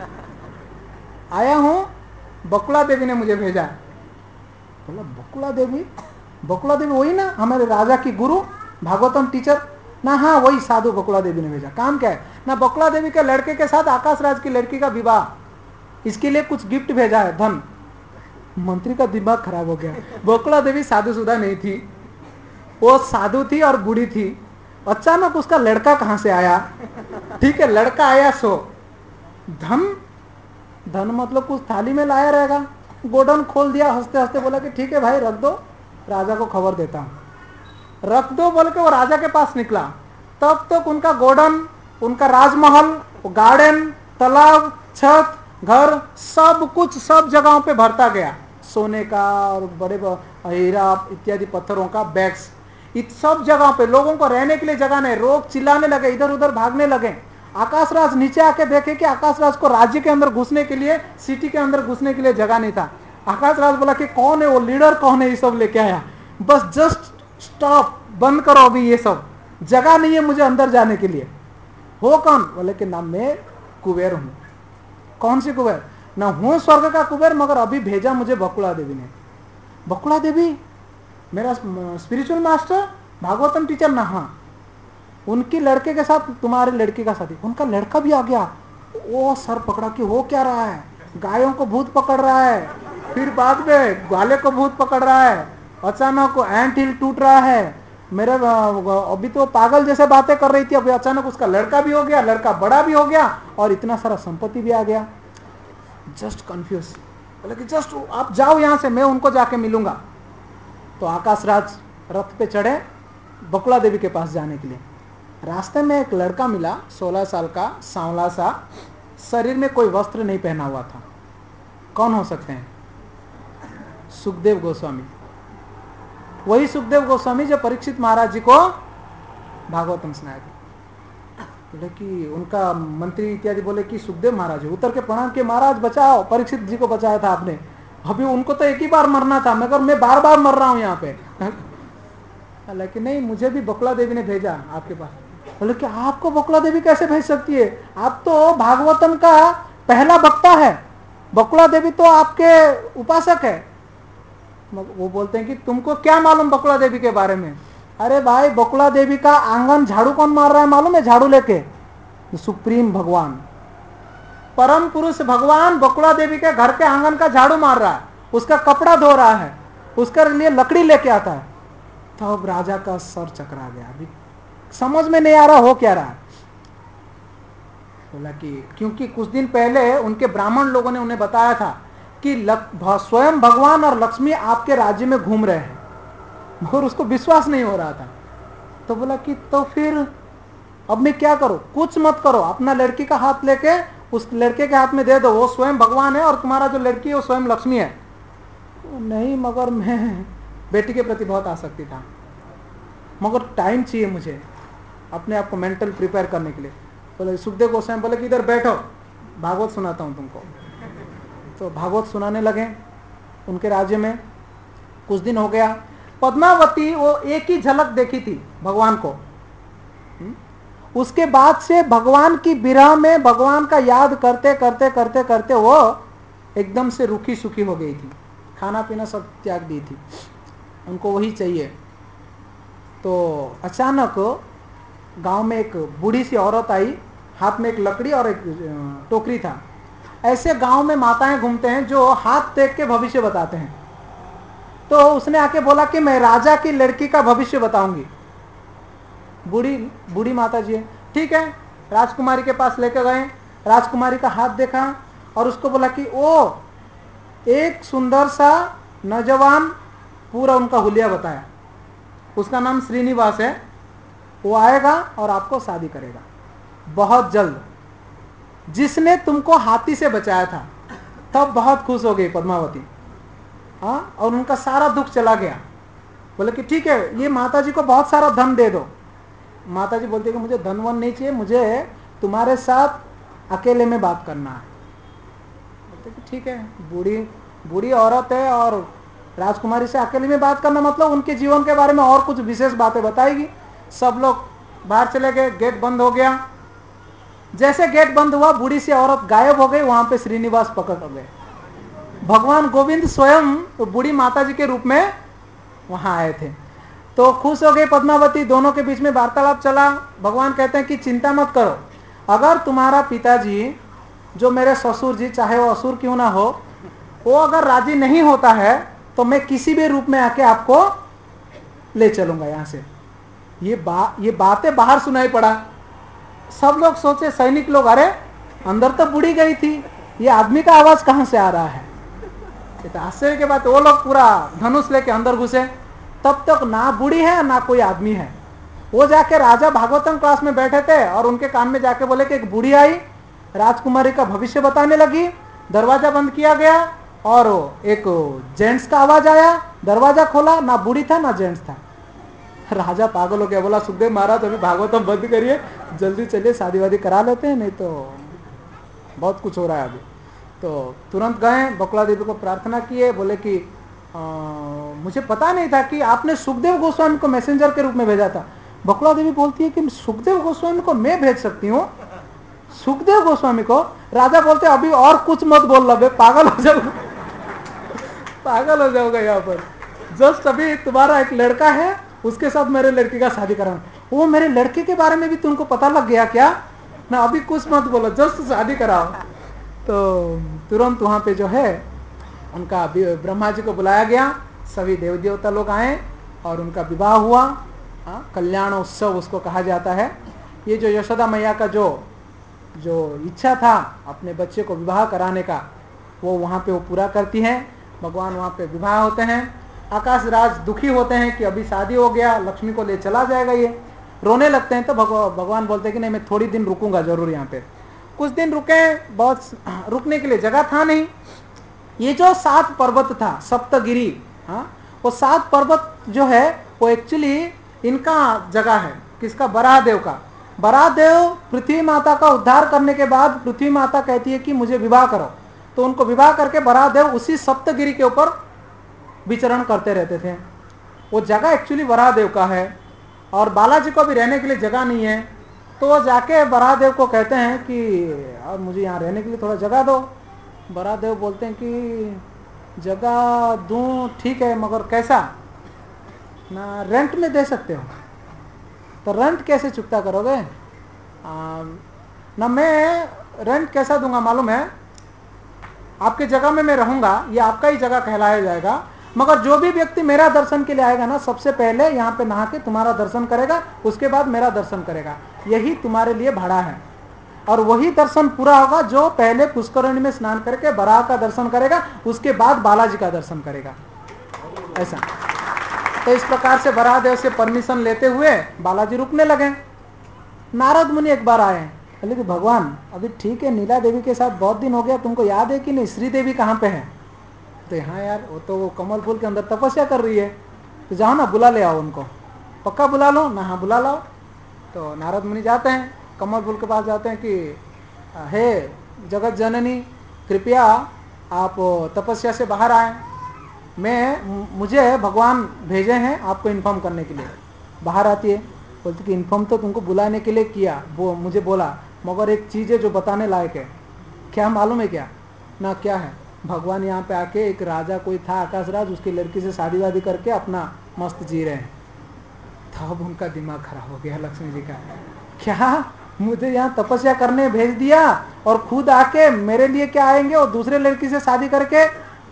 आया हूं, बकुला देवी ने मुझे भेजा। बोला बकुला देवी? बकुला देवी वही ना हमारे राजा की गुरु, भागवतम टीचर ना? हाँ वही साधु बकुला देवी ने भेजा। काम क्या है? ना, बकुला देवी के लड़के के साथ आकाश राज की लड़की का विवाह, इसके लिए कुछ गिफ्ट भेजा है, धन। मंत्री का दिमाग खराब हो गया। बकुला देवी साधुशुदा नहीं थी, वो साधु थी और बूढ़ी थी। अचानक उसका लड़का कहां से आया? ठीक है, लड़का आया सो धन, धन मतलब कुछ थाली में लाया रहेगा। गोडाउन खोल दिया, हंसते हंसते बोला कि ठीक है भाई रख दो, राजा को खबर देता हूं। रख दो बोल के वो राजा के पास निकला। तब तक उनका गोडाउन, उनका राजमहल, गार्डन, तालाब, छत, घर, सब कुछ सब जगहों पे भरता गया, सोने का और बड़े हीरा इत्यादि पत्थरों का बैग्स। इस सब जगहों पे लोगों को रहने के लिए जगह नहीं, लोग चिल्लाने लगे, इधर उधर भागने लगे। आकाश राज नीचे आके देखे कि आकाश राज को राज्य के अंदर घुसने के लिए, सिटी के अंदर घुसने के लिए जगह नहीं था। आकाश राज बोला कि कौन है वो लीडर, कौन है ये सब लेके आया, बस जस्ट स्टॉप, बंद करो अभी ये सब, जगह नहीं है मुझे अंदर जाने के लिए। हो कौन? बोले कि नाम मैं कुबेर हूं। कौन सी कुबेर? ना हूं स्वर्ग का कुबेर, मगर अभी भेजा मुझे बकुला देवी ने। बकुला देवी मेरा स्पिरिचुअल मास्टर, भागवतम टीचर ना? हाँ, उनकी लड़के के साथ तुम्हारे लड़की का साथी, उनका लड़का भी आ गया। वो सर पकड़ा कि हो क्या रहा है? गायों को भूत पकड़ रहा है, फिर बाद में ग्वाले को भूत पकड़ रहा है, अचानक एंट हिल टूट रहा है। मेरे अभी तो पागल जैसे बातें कर रही थी, अभी अचानक उसका लड़का भी हो गया, लड़का बड़ा भी हो गया और इतना सारा संपत्ति भी आ गया। Just confuse. बोले कि जस्ट आप जाओ यहां से, मैं उनको जाके मिलूंगा। तो आकाश राज रथ पे चढ़े बकुला देवी के पास जाने के लिए। रास्ते में एक लड़का मिला, 16 साल का, सांवला सा, शरीर में कोई वस्त्र नहीं पहना हुआ था। कौन हो सकते हैं? सुखदेव गोस्वामी। वही सुखदेव गोस्वामी जो परीक्षित महाराज जी को भागवतम सुनाया था। बोले कि उनका मंत्री इत्यादि बोले कि सुखदेव महाराज उतर के प्रणाम के, महाराज बचाओ, परीक्षित जी को बचाया था आपने, अभी उनको तो एक ही बार मरना था, मगर मैं बार बार मर रहा हूं यहाँ पे। लेकिन नहीं, मुझे भी बकुला देवी ने भेजा आपके पास। बोले कि आपको बकुला देवी कैसे भेज सकती है? आप तो भागवतम का पहला वक्ता है, बकुला देवी तो आपके उपासक है। वो बोलते हैं कि तुमको क्या मालूम बकुला देवी के बारे में? अरे भाई, बकुला देवी का आंगन झाड़ू कौन मार रहा है मालूम है? झाड़ू लेके सुप्रीम भगवान, परम पुरुष भगवान बकुला देवी के घर के आंगन का झाड़ू मार रहा है, उसका कपड़ा धो रहा है, उसके लिए लकड़ी लेके आता है। तब राजा का सर चकरा गया, अभी समझ में नहीं आ रहा हो क्या रहा है। बोला कि क्योंकि कुछ दिन पहले उनके ब्राह्मण लोगों ने उन्हें बताया था कि स्वयं भगवान और लक्ष्मी आपके राज्य में घूम रहे हैं, मगर उसको विश्वास नहीं हो रहा था। तो बोला कि तो फिर अब मैं क्या करूं? कुछ मत करो, अपना लड़की का हाथ लेके उस लड़के के हाथ में दे दो, वो स्वयं भगवान है और तुम्हारा जो लड़की है वो स्वयं लक्ष्मी है। नहीं, मगर मैं बेटी के प्रति बहुत आसक्ति था, मगर टाइम चाहिए मुझे अपने आप को मेंटल प्रिपेयर करने के लिए। बोले सुखदेव गोस्वामी बोले कि इधर बैठो, भागवत सुनाता हूं तुमको। तो भागवत सुनाने लगे उनके राज्य में। कुछ दिन हो गया, पद्मावती वो एक ही झलक देखी थी भगवान को, उसके बाद से भगवान की विरह में भगवान का याद करते करते करते करते वो एकदम से रूखी सूखी हो गई थी, खाना पीना सब त्याग दी थी, उनको वही चाहिए। तो अचानक गांव में एक बूढ़ी सी औरत आई, हाथ में एक लकड़ी और एक टोकरी था। ऐसे गांव में माताएं घूमते हैं जो हाथ देख के भविष्य बताते हैं। तो उसने आके बोला कि मैं राजा की लड़की का भविष्य बताऊंगी। बूढ़ी माता जी है, ठीक है, राजकुमारी के पास लेकर गए, राजकुमारी का हाथ देखा और उसको बोला कि ओ एक सुंदर सा नौजवान, पूरा उनका हुलिया बताया। उसका नाम श्रीनिवास है, वो आएगा और आपको शादी करेगा बहुत जल्द। जिसने तुमको हाथी से बचाया था तब बहुत खुश हो गई पद्मावती, हाँ, और उनका सारा दुख चला गया। बोले कि ठीक है, ये माता जी को बहुत सारा धन दे दो। माता जी बोलती है कि मुझे धन वन नहीं चाहिए, मुझे तुम्हारे साथ अकेले में बात करना है। बोलते कि ठीक है, बूढ़ी औरत है और राजकुमारी से अकेले में बात करना मतलब उनके जीवन के बारे में और कुछ विशेष बातें बताएगी। सब लोग बाहर चले गए, गेट बंद हो गया। जैसे गेट बंद हुआ बूढ़ी सी औरत गायब हो गई। वहां पे श्रीनिवास पकड़ गए। भगवान गोविंद स्वयं तो बूढ़ी माता जी के रूप में वहां आए थे। तो खुश हो गई पद्मावती, दोनों के बीच में वार्तालाप चला। भगवान कहते हैं कि चिंता मत करो, अगर तुम्हारा पिताजी जो मेरे ससुर जी, चाहे वो असुर क्यों ना हो, वो अगर राजी नहीं होता है तो मैं किसी भी रूप में आके आपको ले चलूंगा यहाँ से। ये बातें बाहर सुनाई पड़ा। सब लोग सोचे, सैनिक लोग, अरे अंदर तो बूढ़ी गई थी, ये आदमी का आवाज कहां से आ रहा है। तो आश्चर्य के बाद वो लोग पूरा धनुष लेके अंदर घुसे। तब तक ना बूढ़ी है ना कोई आदमी है। वो जाके राजा भागवतम क्लास में बैठे थे और उनके कान में जाके बोले कि एक बूढ़ी आई, राजकुमारी का भविष्य बताने लगी। दरवाजा बंद किया गया और एक जेंट्स का आवाज आया। दरवाजा खोला, ना बूढ़ी था ना जेंट्स था। राजा पागल हो गया, बोला सुखदेव महाराज अभी भागवतम बंद करिए, जल्दी चलिए शादी वादी करा लेते हैं, नहीं तो बहुत कुछ हो रहा है अभी। तो तुरंत गए, बकुला देवी को प्रार्थना किए, बोले कि मुझे पता नहीं था कि आपने सुखदेव गोस्वामी को मैसेंजर के रूप में भेजा था। बकुला देवी बोलती है कि सुखदेव गोस्वामी को मैं भेज सकती हूँ? सुखदेव गोस्वामी को? राजा बोलते अभी और कुछ मत बोल लो, पागल हो जाओगे, पागल हो जाओगे यहाँ पर। जस्ट अभी तुम्हारा एक लड़का है, उसके साथ मेरे लड़की का शादी कराना। वो मेरे लड़के के बारे में भी तुमको पता लग गया क्या? ना अभी कुछ मत बोलो, जस्ट शादी कराओ। तो तुरंत वहां पे जो है उनका ब्रह्मा जी को बुलाया गया, सभी देव देवता लोग आए और उनका विवाह हुआ। कल्याण उत्सव उसको कहा जाता है। ये जो यशोदा मैया का जो इच्छा था अपने बच्चे को विवाह कराने का, वो वहाँ पे वो पूरा करती हैं। भगवान वहाँ पे विवाह होते हैं। आकाश राज दुखी होते हैं कि अभी शादी हो गया, लक्ष्मी को ले चला जाएगा, ये रोने लगते हैं। तो भगवान बोलते हैं कि नहीं, मैं थोड़ी दिन रुकूंगा जरूर यहाँ पे। कुछ दिन रुके, बहुत रुकने के लिए जगह था नहीं। ये जो 7 पर्वत था, सप्तगिरी, वो 7 पर्वत जो है वो एक्चुअली इनका जगह है। किसका? बराहदेव का। बराहदेव पृथ्वी माता का उद्धार करने के बाद पृथ्वी माता कहती है कि मुझे विवाह करो, तो उनको विवाह करके बराहदेव उसी सप्तगिरी के ऊपर विचरण करते रहते थे। वो जगह एक्चुअली बराहदेव का है और बालाजी को भी रहने के लिए जगह नहीं है। तो वो जाके बराहदेव को कहते हैं कि अब मुझे यहाँ रहने के लिए थोड़ा जगह दो। बराहदेव बोलते हैं कि जगह दूं, ठीक है, मगर कैसा? ना रेंट में दे सकते हो। तो रेंट कैसे चुकता करोगे? ना मैं रेंट कैसा दूंगा मालूम है? आपके जगह में मैं रहूंगा, ये आपका ही जगह कहलाया जाएगा, मगर जो भी व्यक्ति मेरा दर्शन के लिए आएगा ना, सबसे पहले यहाँ पे नहा के तुम्हारा दर्शन करेगा, उसके बाद मेरा दर्शन करेगा। यही तुम्हारे लिए भाड़ा है। और वही दर्शन पूरा होगा जो पहले पुष्करणी में स्नान करके बराह का दर्शन करेगा, उसके बाद बालाजी का दर्शन करेगा। ऐसा। तो इस प्रकार से बराहदेव से परमिशन लेते हुए बालाजी रुकने लगे। नारद मुनि एक बार आए, बोले कि भगवान अभी ठीक है, नीला देवी के साथ बहुत दिन हो गया, तुमको याद है कि नहीं, श्री देवी कहाँ पे है? तो हाँ यार, वो तो वो कमल फूल के अंदर तपस्या कर रही है, तो जाओ ना, बुला ले आओ उनको। पक्का बुला लो ना? हाँ बुला लाओ। तो नारद मुनि जाते हैं, कमल फूल के पास जाते हैं कि हे जगत जननी, कृपया आप तपस्या से बाहर आए, मुझे भगवान भेजे हैं आपको इन्फॉर्म करने के लिए। बाहर आती है, बोलती कि इन्फॉर्म तो तुमको बुलाने के लिए किया, वो मुझे बोला, मगर एक चीज़ है जो बताने लायक है। क्या मालूम है क्या? ना क्या है? भगवान यहाँ पे आके, एक राजा कोई था आकाश राज, उसकी लड़की से शादी वादी करके अपना मस्त जी रहे हैं। तब उनका दिमाग खराब हो गया लक्ष्मी जी का। क्या मुझे यहाँ तपस्या करने भेज दिया और खुद आके मेरे लिए क्या आएंगे और दूसरे लड़की से शादी करके?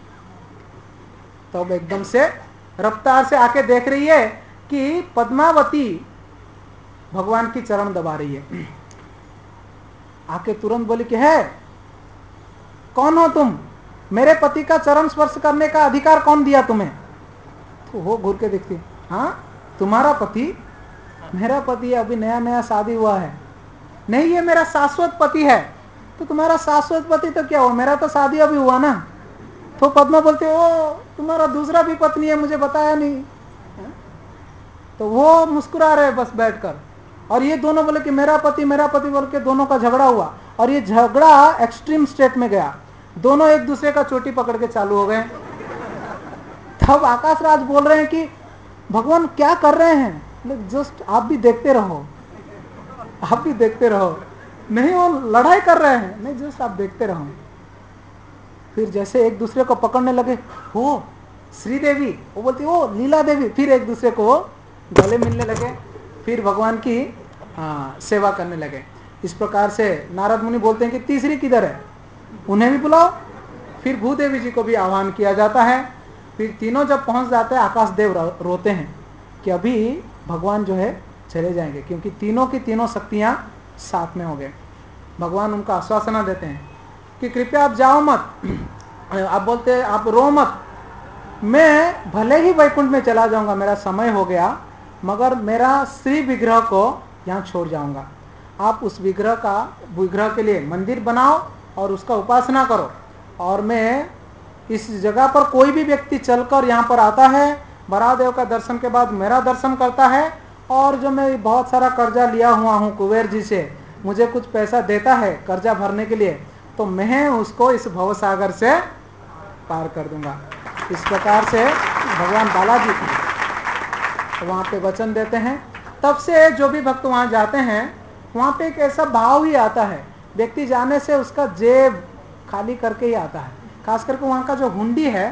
तब एकदम से रफ्तार से आके देख रही है कि पद्मावती भगवान की चरण दबा रही है। आके तुरंत बोली कि है कौन हो तुम? मेरे पति का चरण स्पर्श करने का अधिकार कौन दिया तुम्हें? तो वो घूर के देखती, हाँ तुम्हारा पति मेरा पति अभी नया नया शादी हुआ है, नहीं ये मेरा शाश्वत पति है। तो तुम्हारा शाश्वत पति तो क्या हुआ, मेरा तो शादी अभी हुआ ना। तो पद्मा बोलते ओ तुम्हारा दूसरा भी पत्नी है, मुझे बताया नहीं। तो वो मुस्कुरा रहे बस बैठकर, और ये दोनों बोले कि मेरा पति बोल के दोनों का झगड़ा हुआ, और ये झगड़ा एक्सट्रीम स्टेट में गया, दोनों एक दूसरे का चोटी पकड़ के चालू हो गए। तब आकाश राज बोल रहे हैं कि भगवान क्या कर रहे हैं, जस्ट आप भी देखते रहो, आप भी देखते रहो, नहीं वो लड़ाई कर रहे हैं, नहीं जस्ट आप देखते रहो। फिर जैसे एक दूसरे को पकड़ने लगे, हो श्रीदेवी, वो बोलती ओ लीला देवी, फिर एक दूसरे को गले मिलने लगे, फिर भगवान की सेवा करने लगे। इस प्रकार से नारद मुनि बोलते हैं कि तीसरी किधर है, उन्हें भी बुलाओ। फिर भूदेवी जी को भी आह्वान किया जाता है। फिर तीनों जब पहुंच जाते हैं, आकाश देव रोते हैं कि अभी भगवान जो है चले जाएंगे, क्योंकि तीनों की तीनों शक्तियां साथ में हो गए। भगवान उनका आश्वासन देते हैं कि कृपया आप जाओ मत, आप बोलते हैं आप रो मत, मैं भले ही वैकुंठ में चला जाऊंगा, मेरा समय हो गया, मगर मेरा श्री विग्रह को यहाँ छोड़ जाऊंगा। आप उस विग्रह के लिए मंदिर बनाओ और उसका उपासना करो, और मैं इस जगह पर कोई भी व्यक्ति चलकर यहाँ पर आता है, बरादेव का दर्शन के बाद मेरा दर्शन करता है, और जो मैं बहुत सारा कर्जा लिया हुआ हूँ कुबेर जी से, मुझे कुछ पैसा देता है कर्जा भरने के लिए, तो मैं उसको इस भवसागर से पार कर दूंगा। इस प्रकार से भगवान बालाजी वहाँ पे वचन देते हैं। तब से जो भी भक्त वहाँ जाते हैं, वहाँ पे एक ऐसा भाव ही आता है, व्यक्ति जाने से उसका जेब खाली करके ही आता है। खास करके वहाँ का जो हुंडी है,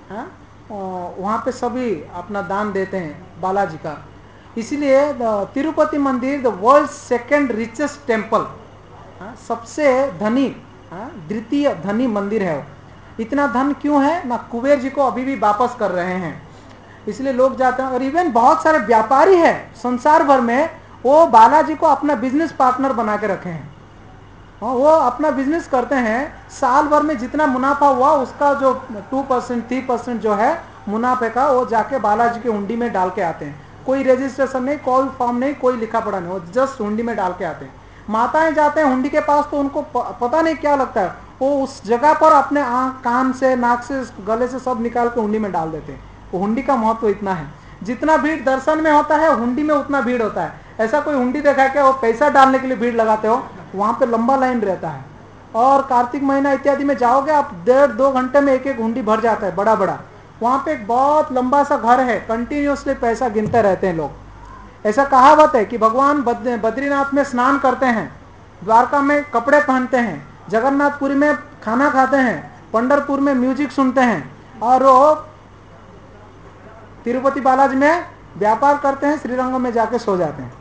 वहाँ पे सभी अपना दान देते हैं बालाजी का। इसीलिए तिरुपति मंदिर the world second richest temple, सबसे धनी द्वितीय धनी मंदिर है। इतना धन क्यों है ना, कुबेर जी को अभी भी वापस कर रहे हैं, इसलिए लोग जाते हैं। और इवन बहुत सारे व्यापारी है संसार भर में, वो बालाजी को अपना बिजनेस पार्टनर बना के रखे हैं। वो अपना बिजनेस करते हैं, साल भर में जितना मुनाफा हुआ उसका जो 2% 3% जो है मुनाफे का, वो जाके बालाजी की हुंडी में डाल के आते हैं। कोई रजिस्ट्रेशन नहीं, कोई फॉर्म नहीं, कोई लिखा पढ़ा नहीं, वो जस्ट हुंडी में डाल के आते हैं। माताएं जाते हैं हुंडी के पास तो उनको पता नहीं क्या लगता है, वो उस जगह पर अपने कान से, नाक से, गले से सब निकाल के हुंडी में डाल देते हैं। वो हुंडी का महत्व इतना है, जितना भीड़ दर्शन में होता है हुंडी में उतना भीड़ होता है। ऐसा कोई हुंडी देखा है क्या वो पैसा डालने के लिए भीड़ लगाते हो, वहां पे लंबा लाइन रहता है। और कार्तिक महीना इत्यादि में जाओगे आप, 1.5-2 घंटे में एक एक हुंडी भर जाता है, बड़ा बड़ा। वहां पे एक बहुत लंबा सा घर है, कंटिन्यूसली पैसा गिनते रहते हैं लोग। ऐसा कहावत है कि भगवान बद्रीनाथ में स्नान करते हैं, द्वारका में कपड़े पहनते हैं, जगन्नाथपुरी में खाना खाते हैं, पंढरपुर में म्यूजिक सुनते हैं, और वो तिरुपति बालाजी में व्यापार करते हैं, श्रीरंगम में जाके सो जाते हैं।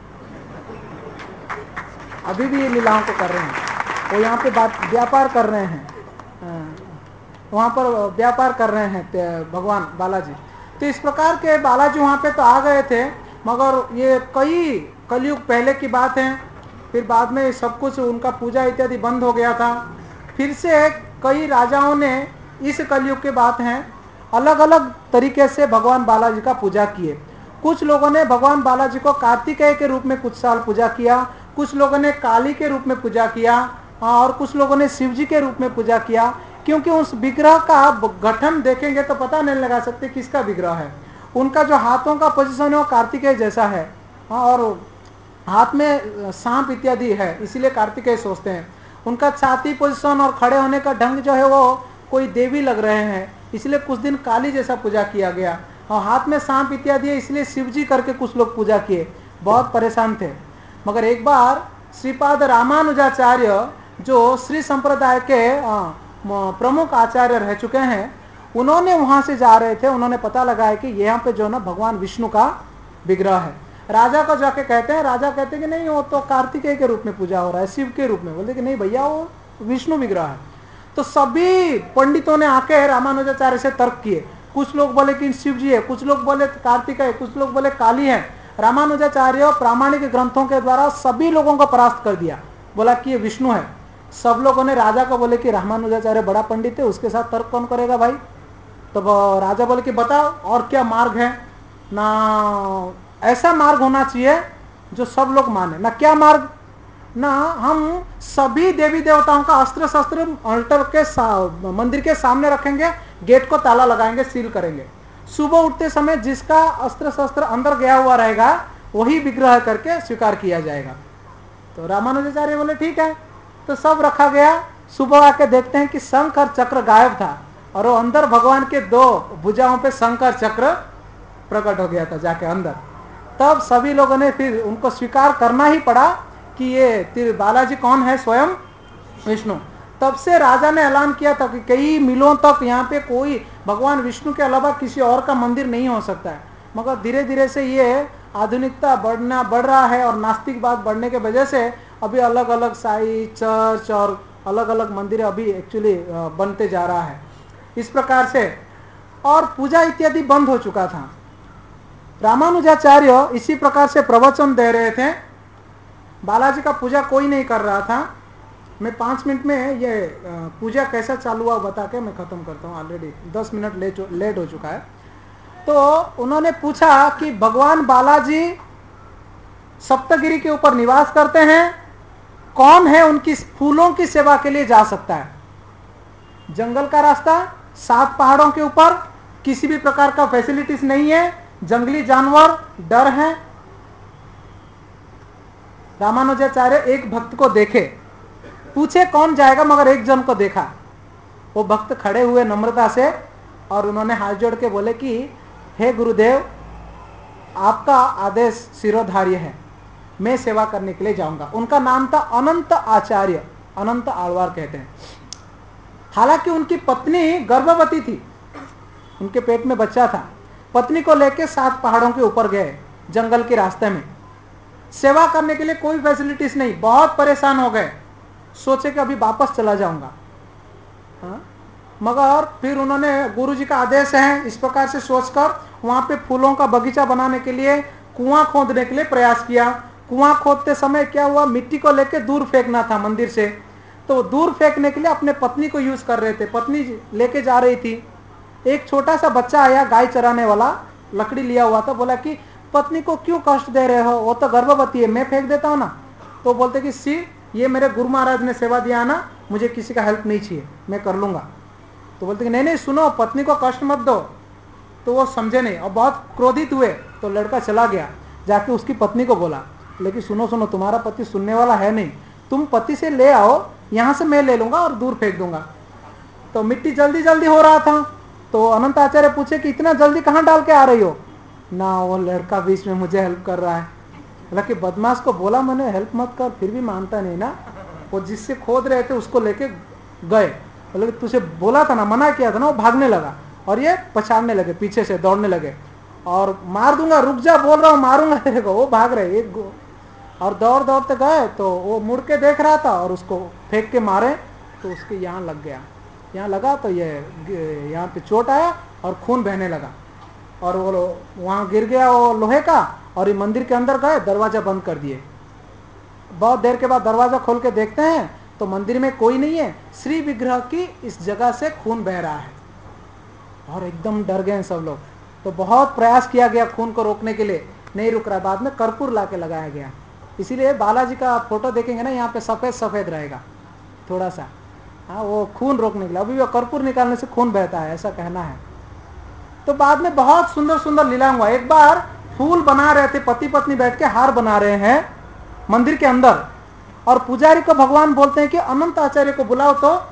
अभी भी ये लीलाओं को कर रहे हैं, वो यहाँ पे व्यापार कर रहे हैं, वहाँ पर व्यापार कर रहे हैं भगवान बालाजी। तो इस प्रकार के बालाजी वहाँ पे तो आ गए थे, मगर ये कई कलयुग पहले की बात है। फिर बाद में सब कुछ उनका पूजा इत्यादि बंद हो गया था। फिर से कई राजाओं ने, इस कलयुग के बात हैं, अलग अलग तरीके से भगवान बालाजी का पूजा किए। कुछ लोगों ने भगवान बालाजी को कार्तिकेय के रूप में कुछ साल पूजा किया, कुछ लोगों ने काली के रूप में पूजा किया, और कुछ लोगों ने शिव जी के रूप में पूजा किया। क्योंकि उस विग्रह का गठन देखेंगे तो पता नहीं लगा सकते किसका विग्रह है। उनका जो हाथों का पोजीशन है वो कार्तिकेय जैसा है, और हाथ में सांप इत्यादि है, इसीलिए कार्तिकेय सोचते हैं। उनका छाती पोजीशन और खड़े होने का ढंग जो है वो कोई देवी लग रहे हैं, इसलिए कुछ दिन काली जैसा पूजा किया गया। और हाथ में सांप इत्यादि है, इसलिए शिव जी करके कुछ लोग पूजा किए, बहुत परेशान थे। मगर एक बार श्रीपाद रामानुजाचार्य जो श्री संप्रदाय के प्रमुख आचार्य रह चुके हैं, उन्होंने वहां से जा रहे थे, उन्होंने पता लगाया कि यहाँ पे जो ना भगवान विष्णु का विग्रह है। राजा को जाके कहते हैं, राजा कहते हैं कि नहीं वो तो कार्तिकेय के रूप में पूजा हो रहा है, शिव के रूप में। बोलते कि नहीं भैया वो विष्णु विग्रह है। तो सभी पंडितों ने आके रामानुजाचार्य से तर्क किए। कुछ लोग बोले कि शिव जी है, कुछ लोग बोले कार्तिकेय, कुछ लोग बोले काली है। रामानुजाचार्य प्रामाणिक ग्रंथों के द्वारा सभी लोगों को परास्त कर दिया, बोला कि ये विष्णु है। सब लोगों ने राजा को बोले कि रामानुजाचार्य बड़ा पंडित है, उसके साथ तर्क कौन करेगा भाई। तो राजा बोले कि बताओ और क्या मार्ग है ना, ऐसा मार्ग होना चाहिए जो सब लोग माने ना, क्या मार्ग ना, हम सभी देवी देवताओं का अस्त्र शस्त्र अल्टर के मंदिर के सामने रखेंगे, गेट को ताला लगाएंगे, सील करेंगे। सुबह उठते समय जिसका अस्त्र शस्त्र अंदर गया हुआ रहेगा वही विग्रह करके स्वीकार किया जाएगा। तो रामानुजाचार्य बोले ठीक है। तो सब रखा गया। सुबह आके देखते हैं कि शंख और चक्र गायब था और वो अंदर भगवान के 2 भुजाओं पे शंख और चक्र प्रकट हो गया था जाके अंदर। तब सभी लोगों ने फिर उनको स्वीकार करना ही पड़ा कि ये बालाजी कौन है, स्वयं विष्णु। तब से राजा ने ऐलान किया था कि कई मीलों तक यहाँ पे कोई भगवान विष्णु के अलावा किसी और का मंदिर नहीं हो सकता है। मगर धीरे धीरे से ये आधुनिकता बढ़ रहा है और नास्तिकवाद बढ़ने के वजह से अभी अलग अलग साई चर्च और अलग अलग मंदिर अभी एक्चुअली बनते जा रहा है इस प्रकार से, और पूजा इत्यादि बंद हो चुका था। रामानुजाचार्य इसी प्रकार से प्रवचन दे रहे थे। बालाजी का पूजा कोई नहीं कर रहा था। मैं 5 मिनट में ये पूजा कैसा चालू हुआ बता के मैं खत्म करता हूँ। ऑलरेडी 10 मिनट लेट हो चुका है। तो उन्होंने पूछा कि भगवान बालाजी सप्तगिरी के ऊपर निवास करते हैं, कौन है उनकी फूलों की सेवा के लिए जा सकता है? जंगल का रास्ता, 7 पहाड़ों के ऊपर, किसी भी प्रकार का फैसिलिटीज नहीं है, जंगली जानवर, डर है। रामानुजाचार्य एक भक्त को देखे, पूछे कौन जाएगा, मगर एक जन को देखा। वो भक्त खड़े हुए नम्रता से और उन्होंने हाथ जोड़ के बोले कि हे गुरुदेव, आपका आदेश सिरोधार्य है, मैं सेवा करने के लिए जाऊंगा। उनका नाम था अनंत आचार्य, अनंत आलवार कहते हैं। हालांकि उनकी पत्नी गर्भवती थी, उनके पेट में बच्चा था। पत्नी को लेकर 7 पहाड़ों के ऊपर गए जंगल के रास्ते में। सेवा करने के लिए कोई फैसिलिटीज नहीं, बहुत परेशान हो गए। सोचे कि अभी वापस चला जाऊंगा। हाँ? मगर फिर उन्होंने, गुरुजी का आदेश है, इस प्रकार से सोचकर वहां पे फूलों का बगीचा बनाने के लिए कुआं खोदने के लिए प्रयास किया। कुआं खोदते समय क्या हुआ, मिट्टी को लेकर दूर फेंकना था मंदिर से। तो दूर फेंकने के लिए अपने पत्नी को यूज कर रहे थे। पत्नी लेके जा रही थी। एक छोटा सा बच्चा आया, गाय चराने वाला, लकड़ी लिया हुआ था। बोला कि पत्नी को क्यों कष्ट दे रहे हो, वो तो गर्भवती है, मैं फेंक देता हूँ ना। तो बोलते कि सी, ये मेरे गुरु महाराज ने सेवा दिया ना, मुझे किसी का हेल्प नहीं चाहिए, मैं कर लूंगा। तो बोलते कि नहीं नहीं सुनो, पत्नी को कष्ट मत दो। तो वो समझे नहीं और बहुत क्रोधित हुए। तो लड़का चला गया, जाके उसकी पत्नी को बोला, लेकिन सुनो सुनो, तुम्हारा पति सुनने वाला है नहीं, तुम पति से ले आओ, यहाँ से मैं ले लूंगा और दूर फेंक दूंगा। तो मिट्टी जल्दी जल्दी हो रहा था। तो अनंत आचार्य पूछे कि इतना जल्दी कहाँ डाल के आ रही हो ना। वो लड़का बीच में मुझे हेल्प कर रहा है। हालांकि बदमाश को बोला मैंने हेल्प मत कर, फिर भी मानता नहीं ना। वो जिससे खोद रहे थे उसको लेके गए। बोले तुझे बोला था ना, मना किया था ना। वो भागने लगा और ये पछाड़ने लगे, पीछे से दौड़ने लगे और मार दूंगा, रुक जा, बोल रहा हूँ मारूंगा तेरे को। वो भाग रहे और दौड़ दौड़ते गए। तो वो मुड़ के देख रहा था और उसको फेंक के मारे तो उसके यहाँ लग गया। यहाँ लगा तो ये यहाँ पे चोट आया और खून बहने लगा और वो वहाँ गिर गया वो लोहे का। और ये मंदिर के अंदर गए, दरवाजा बंद कर दिए। बहुत देर के बाद दरवाजा खोल के देखते हैं तो मंदिर में कोई नहीं है, श्री विग्रह की इस जगह से खून बह रहा है और एकदम डर गए सब लोग। तो बहुत प्रयास किया गया खून को रोकने के लिए, नहीं रुक रहा। बाद में कर्पूर ला के लगाया गया। इसीलिए बालाजी का फोटो देखेंगे ना, यहाँ पे सफेद सफेद रहेगा थोड़ा सा, हाँ, वो खून रोकने के लिए। अभी वो कर्पूर निकालने से खून बहता है, ऐसा कहना है। तो बाद में बहुत सुंदर सुंदर लीला हुआ। एक बार फूल बना रहे थे, पति पत्नी बैठ के हार बना रहे हैं मंदिर के अंदर, और पुजारी को भगवान बोलते हैं कि अनंत आचार्य को बुलाओ।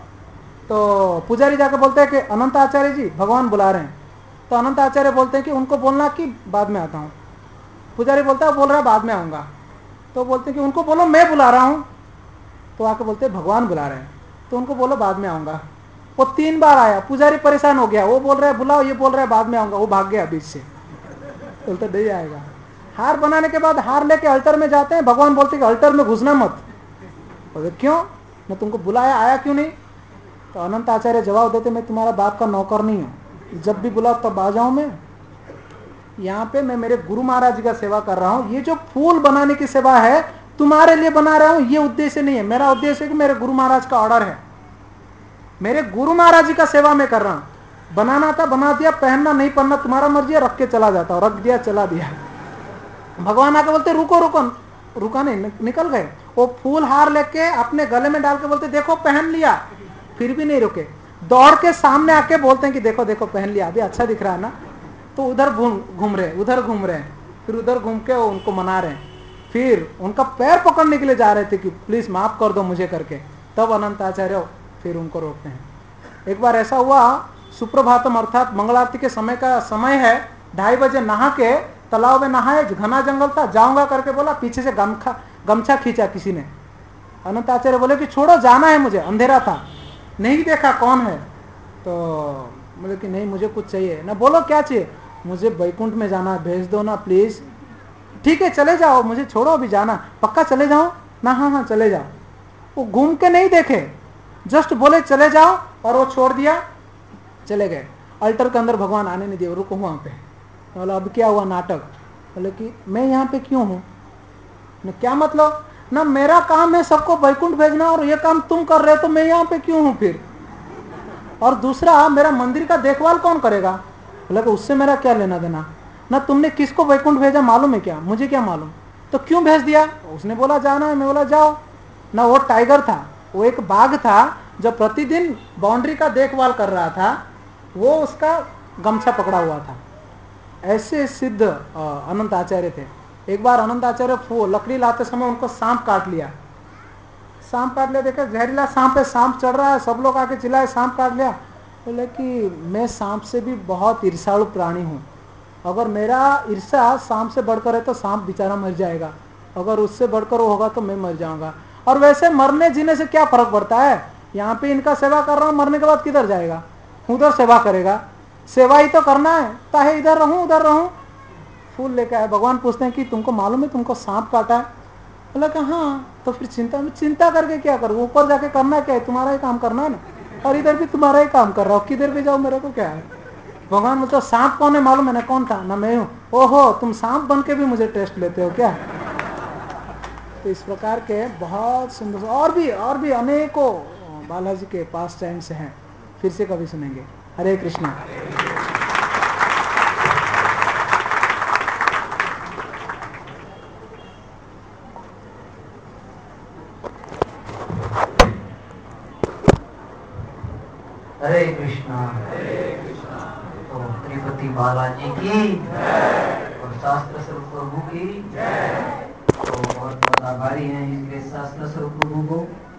तो पुजारी जाकर बोलते हैं कि अनंत आचार्य जी भगवान बुला रहे हैं। तो अनंत आचार्य बोलते हैं कि उनको बोलना कि बाद में आता हूँ। पुजारी बोलता है, बोल रहा है बाद में आऊँगा। तो बोलते हैं कि उनको बोलो मैं बुला रहा हूँ। तो आके बोलते हैं भगवान बुला रहे हैं। तो उनको बोलो बाद में आऊँगा। वो 3 बार आया, पुजारी परेशान हो गया। वो बोल रहा है बुलाओ, ये बोल रहा है बाद में आऊँगा। वो भाग गया बीच से, बोलते नहीं आएगा। हार बनाने के बाद हार लेके अल्टर में जाते हैं। भगवान बोलते कि अल्टर में घुसना मत। बोले क्यों, मैं तुमको बुलाया, आया क्यों नहीं? तो अनंत आचार्य जवाब देते, मैं तुम्हारा बाप का नौकर नहीं हूँ, जब भी बुलाओ तब आ जाऊँ। मैं यहाँ पे मैं मेरे गुरु महाराज जी का सेवा कर रहा हूँ। ये जो फूल बनाने की सेवा है तुम्हारे लिए बना रहा हूँ, ये उद्देश्य नहीं है। मेरा उद्देश्य है कि मेरे गुरु महाराज का ऑर्डर है, मेरे गुरु महाराज जी का सेवा मैं कर रहा हूँ। बनाना था बना दिया, पहनना नहीं पहनना तुम्हारा मर्जी है, रख के चला जाता, रख दिया चला दिया। भगवान आके बोलते रुको रुको, रुका नहीं, निकल गए। वो फूल हार लेके अपने गले में डाल के बोलते देखो पहन लिया, फिर भी नहीं रुके, दौड़ के सामने आके बोलते हैं कि देखो देखो पहन लिया, अभी अच्छा दिख रहा है ना। तो उधर घूम रहे, उधर घूम रहे, फिर उधर घूम के उनको मना रहे हैं, फिर उनका पैर पकड़ने के लिए जा रहे थे कि प्लीज माफ कर दो मुझे करके, तब अनंत आचार्य फिर उनको रोकते हैं। एक बार ऐसा हुआ, सुप्रभातम अर्थात मंगल आरती के समय का समय है, 2:30 बजे नहा के तालाब में नहाए, घना जंगल था, जाऊंगा करके बोला, पीछे से गमछा खींचा किसी ने। अनंत आचार्य बोले कि छोड़ो जाना है मुझे, अंधेरा था, नहीं देखा कौन है। तो बोले कि नहीं मुझे कुछ चाहिए ना। बोलो क्या चाहिए? मुझे बैकुंठ में जाना है, भेज दो ना प्लीज। ठीक है चले जाओ, मुझे छोड़ो अभी जाना, पक्का चले जाओ ना? हाँ हाँ चले जाओ। वो घूम के नहीं देखे, जस्ट बोले चले जाओ और वो छोड़ दिया, चले गए। अल्टर के अंदर भगवान आने नहीं दिए, रुको वहां पे। बोला अब क्या हुआ नाटक? बोले कि मैं यहाँ पे क्यों हूँ? क्या मतलब? ना मेरा काम है सबको बैकुंठ भेजना और ये काम तुम कर रहे हो, तो मैं यहाँ पे क्यों हूँ फिर? और दूसरा मेरा मंदिर का देखभाल कौन करेगा? बोले कि उससे मेरा क्या लेना देना? ना तुमने किसको बैकुंठ भेजा मालूम है क्या? मुझे क्या मालूम, तो क्यों भेज दिया? उसने बोला जाना है, मैं बोला जाओ ना। वो टाइगर था, वो एक बाघ था जो प्रतिदिन बाउंड्री का देखभाल कर रहा था, वो उसका गमछा पकड़ा हुआ था। ऐसे सिद्ध अनंत आचार्य थे। एक बार अनंत आचार्य लकड़ी लाते समय उनको सांप काट लिया। सांप काट लिया, देखा जहरीला सांप है, सांप चढ़ रहा है, सब लोग आके चिल्लाए सांप काट लिया। बोले कि मैं सांप से भी बहुत ईर्ष्यालु प्राणी हूँ, अगर मेरा ईर्ष्या सांप से बढ़कर है तो सांप बेचारा मर जाएगा, अगर उससे बढ़कर वो होगा तो मैं मर जाऊंगा। और वैसे मरने जीने से क्या फर्क पड़ता है? यहाँ पे इनका सेवा कर रहा हूँ, मरने के बाद किधर जाएगा? उधर सेवा करेगा, सेवा ही तो करना है, चाहे इधर रहूं उधर रहूं। फूल लेकर आए, भगवान पूछते हैं कि तुमको मालूम है तुमको सांप काटा है? बोला कि हाँ। तो फिर चिंता करके क्या करूँ, ऊपर जाके करना क्या है, तुम्हारा ही काम करना है ना, और इधर भी तुम्हारा ही काम कर रहा हूँ, किधर भी जाओ मेरे को क्या है? भगवान मतलब सांप कौन है मालूम है ना? कौन था ना? मैं हूँ। ओहो, तुम सांप बन के भी मुझे टेस्ट लेते हो क्या? तो इस प्रकार के बहुत सुंदर और भी अनेकों बालाजी के पास टाइम्स हैं, फिर से कभी सुनेंगे। हरे कृष्णा। हरे कृष्णा। तो तिरुपति बालाजी की और शास्त्र स्वरूप प्रभु की। तो बहुत बहुत आभारी हैं इस शास्त्र स्वरूप प्रभु को।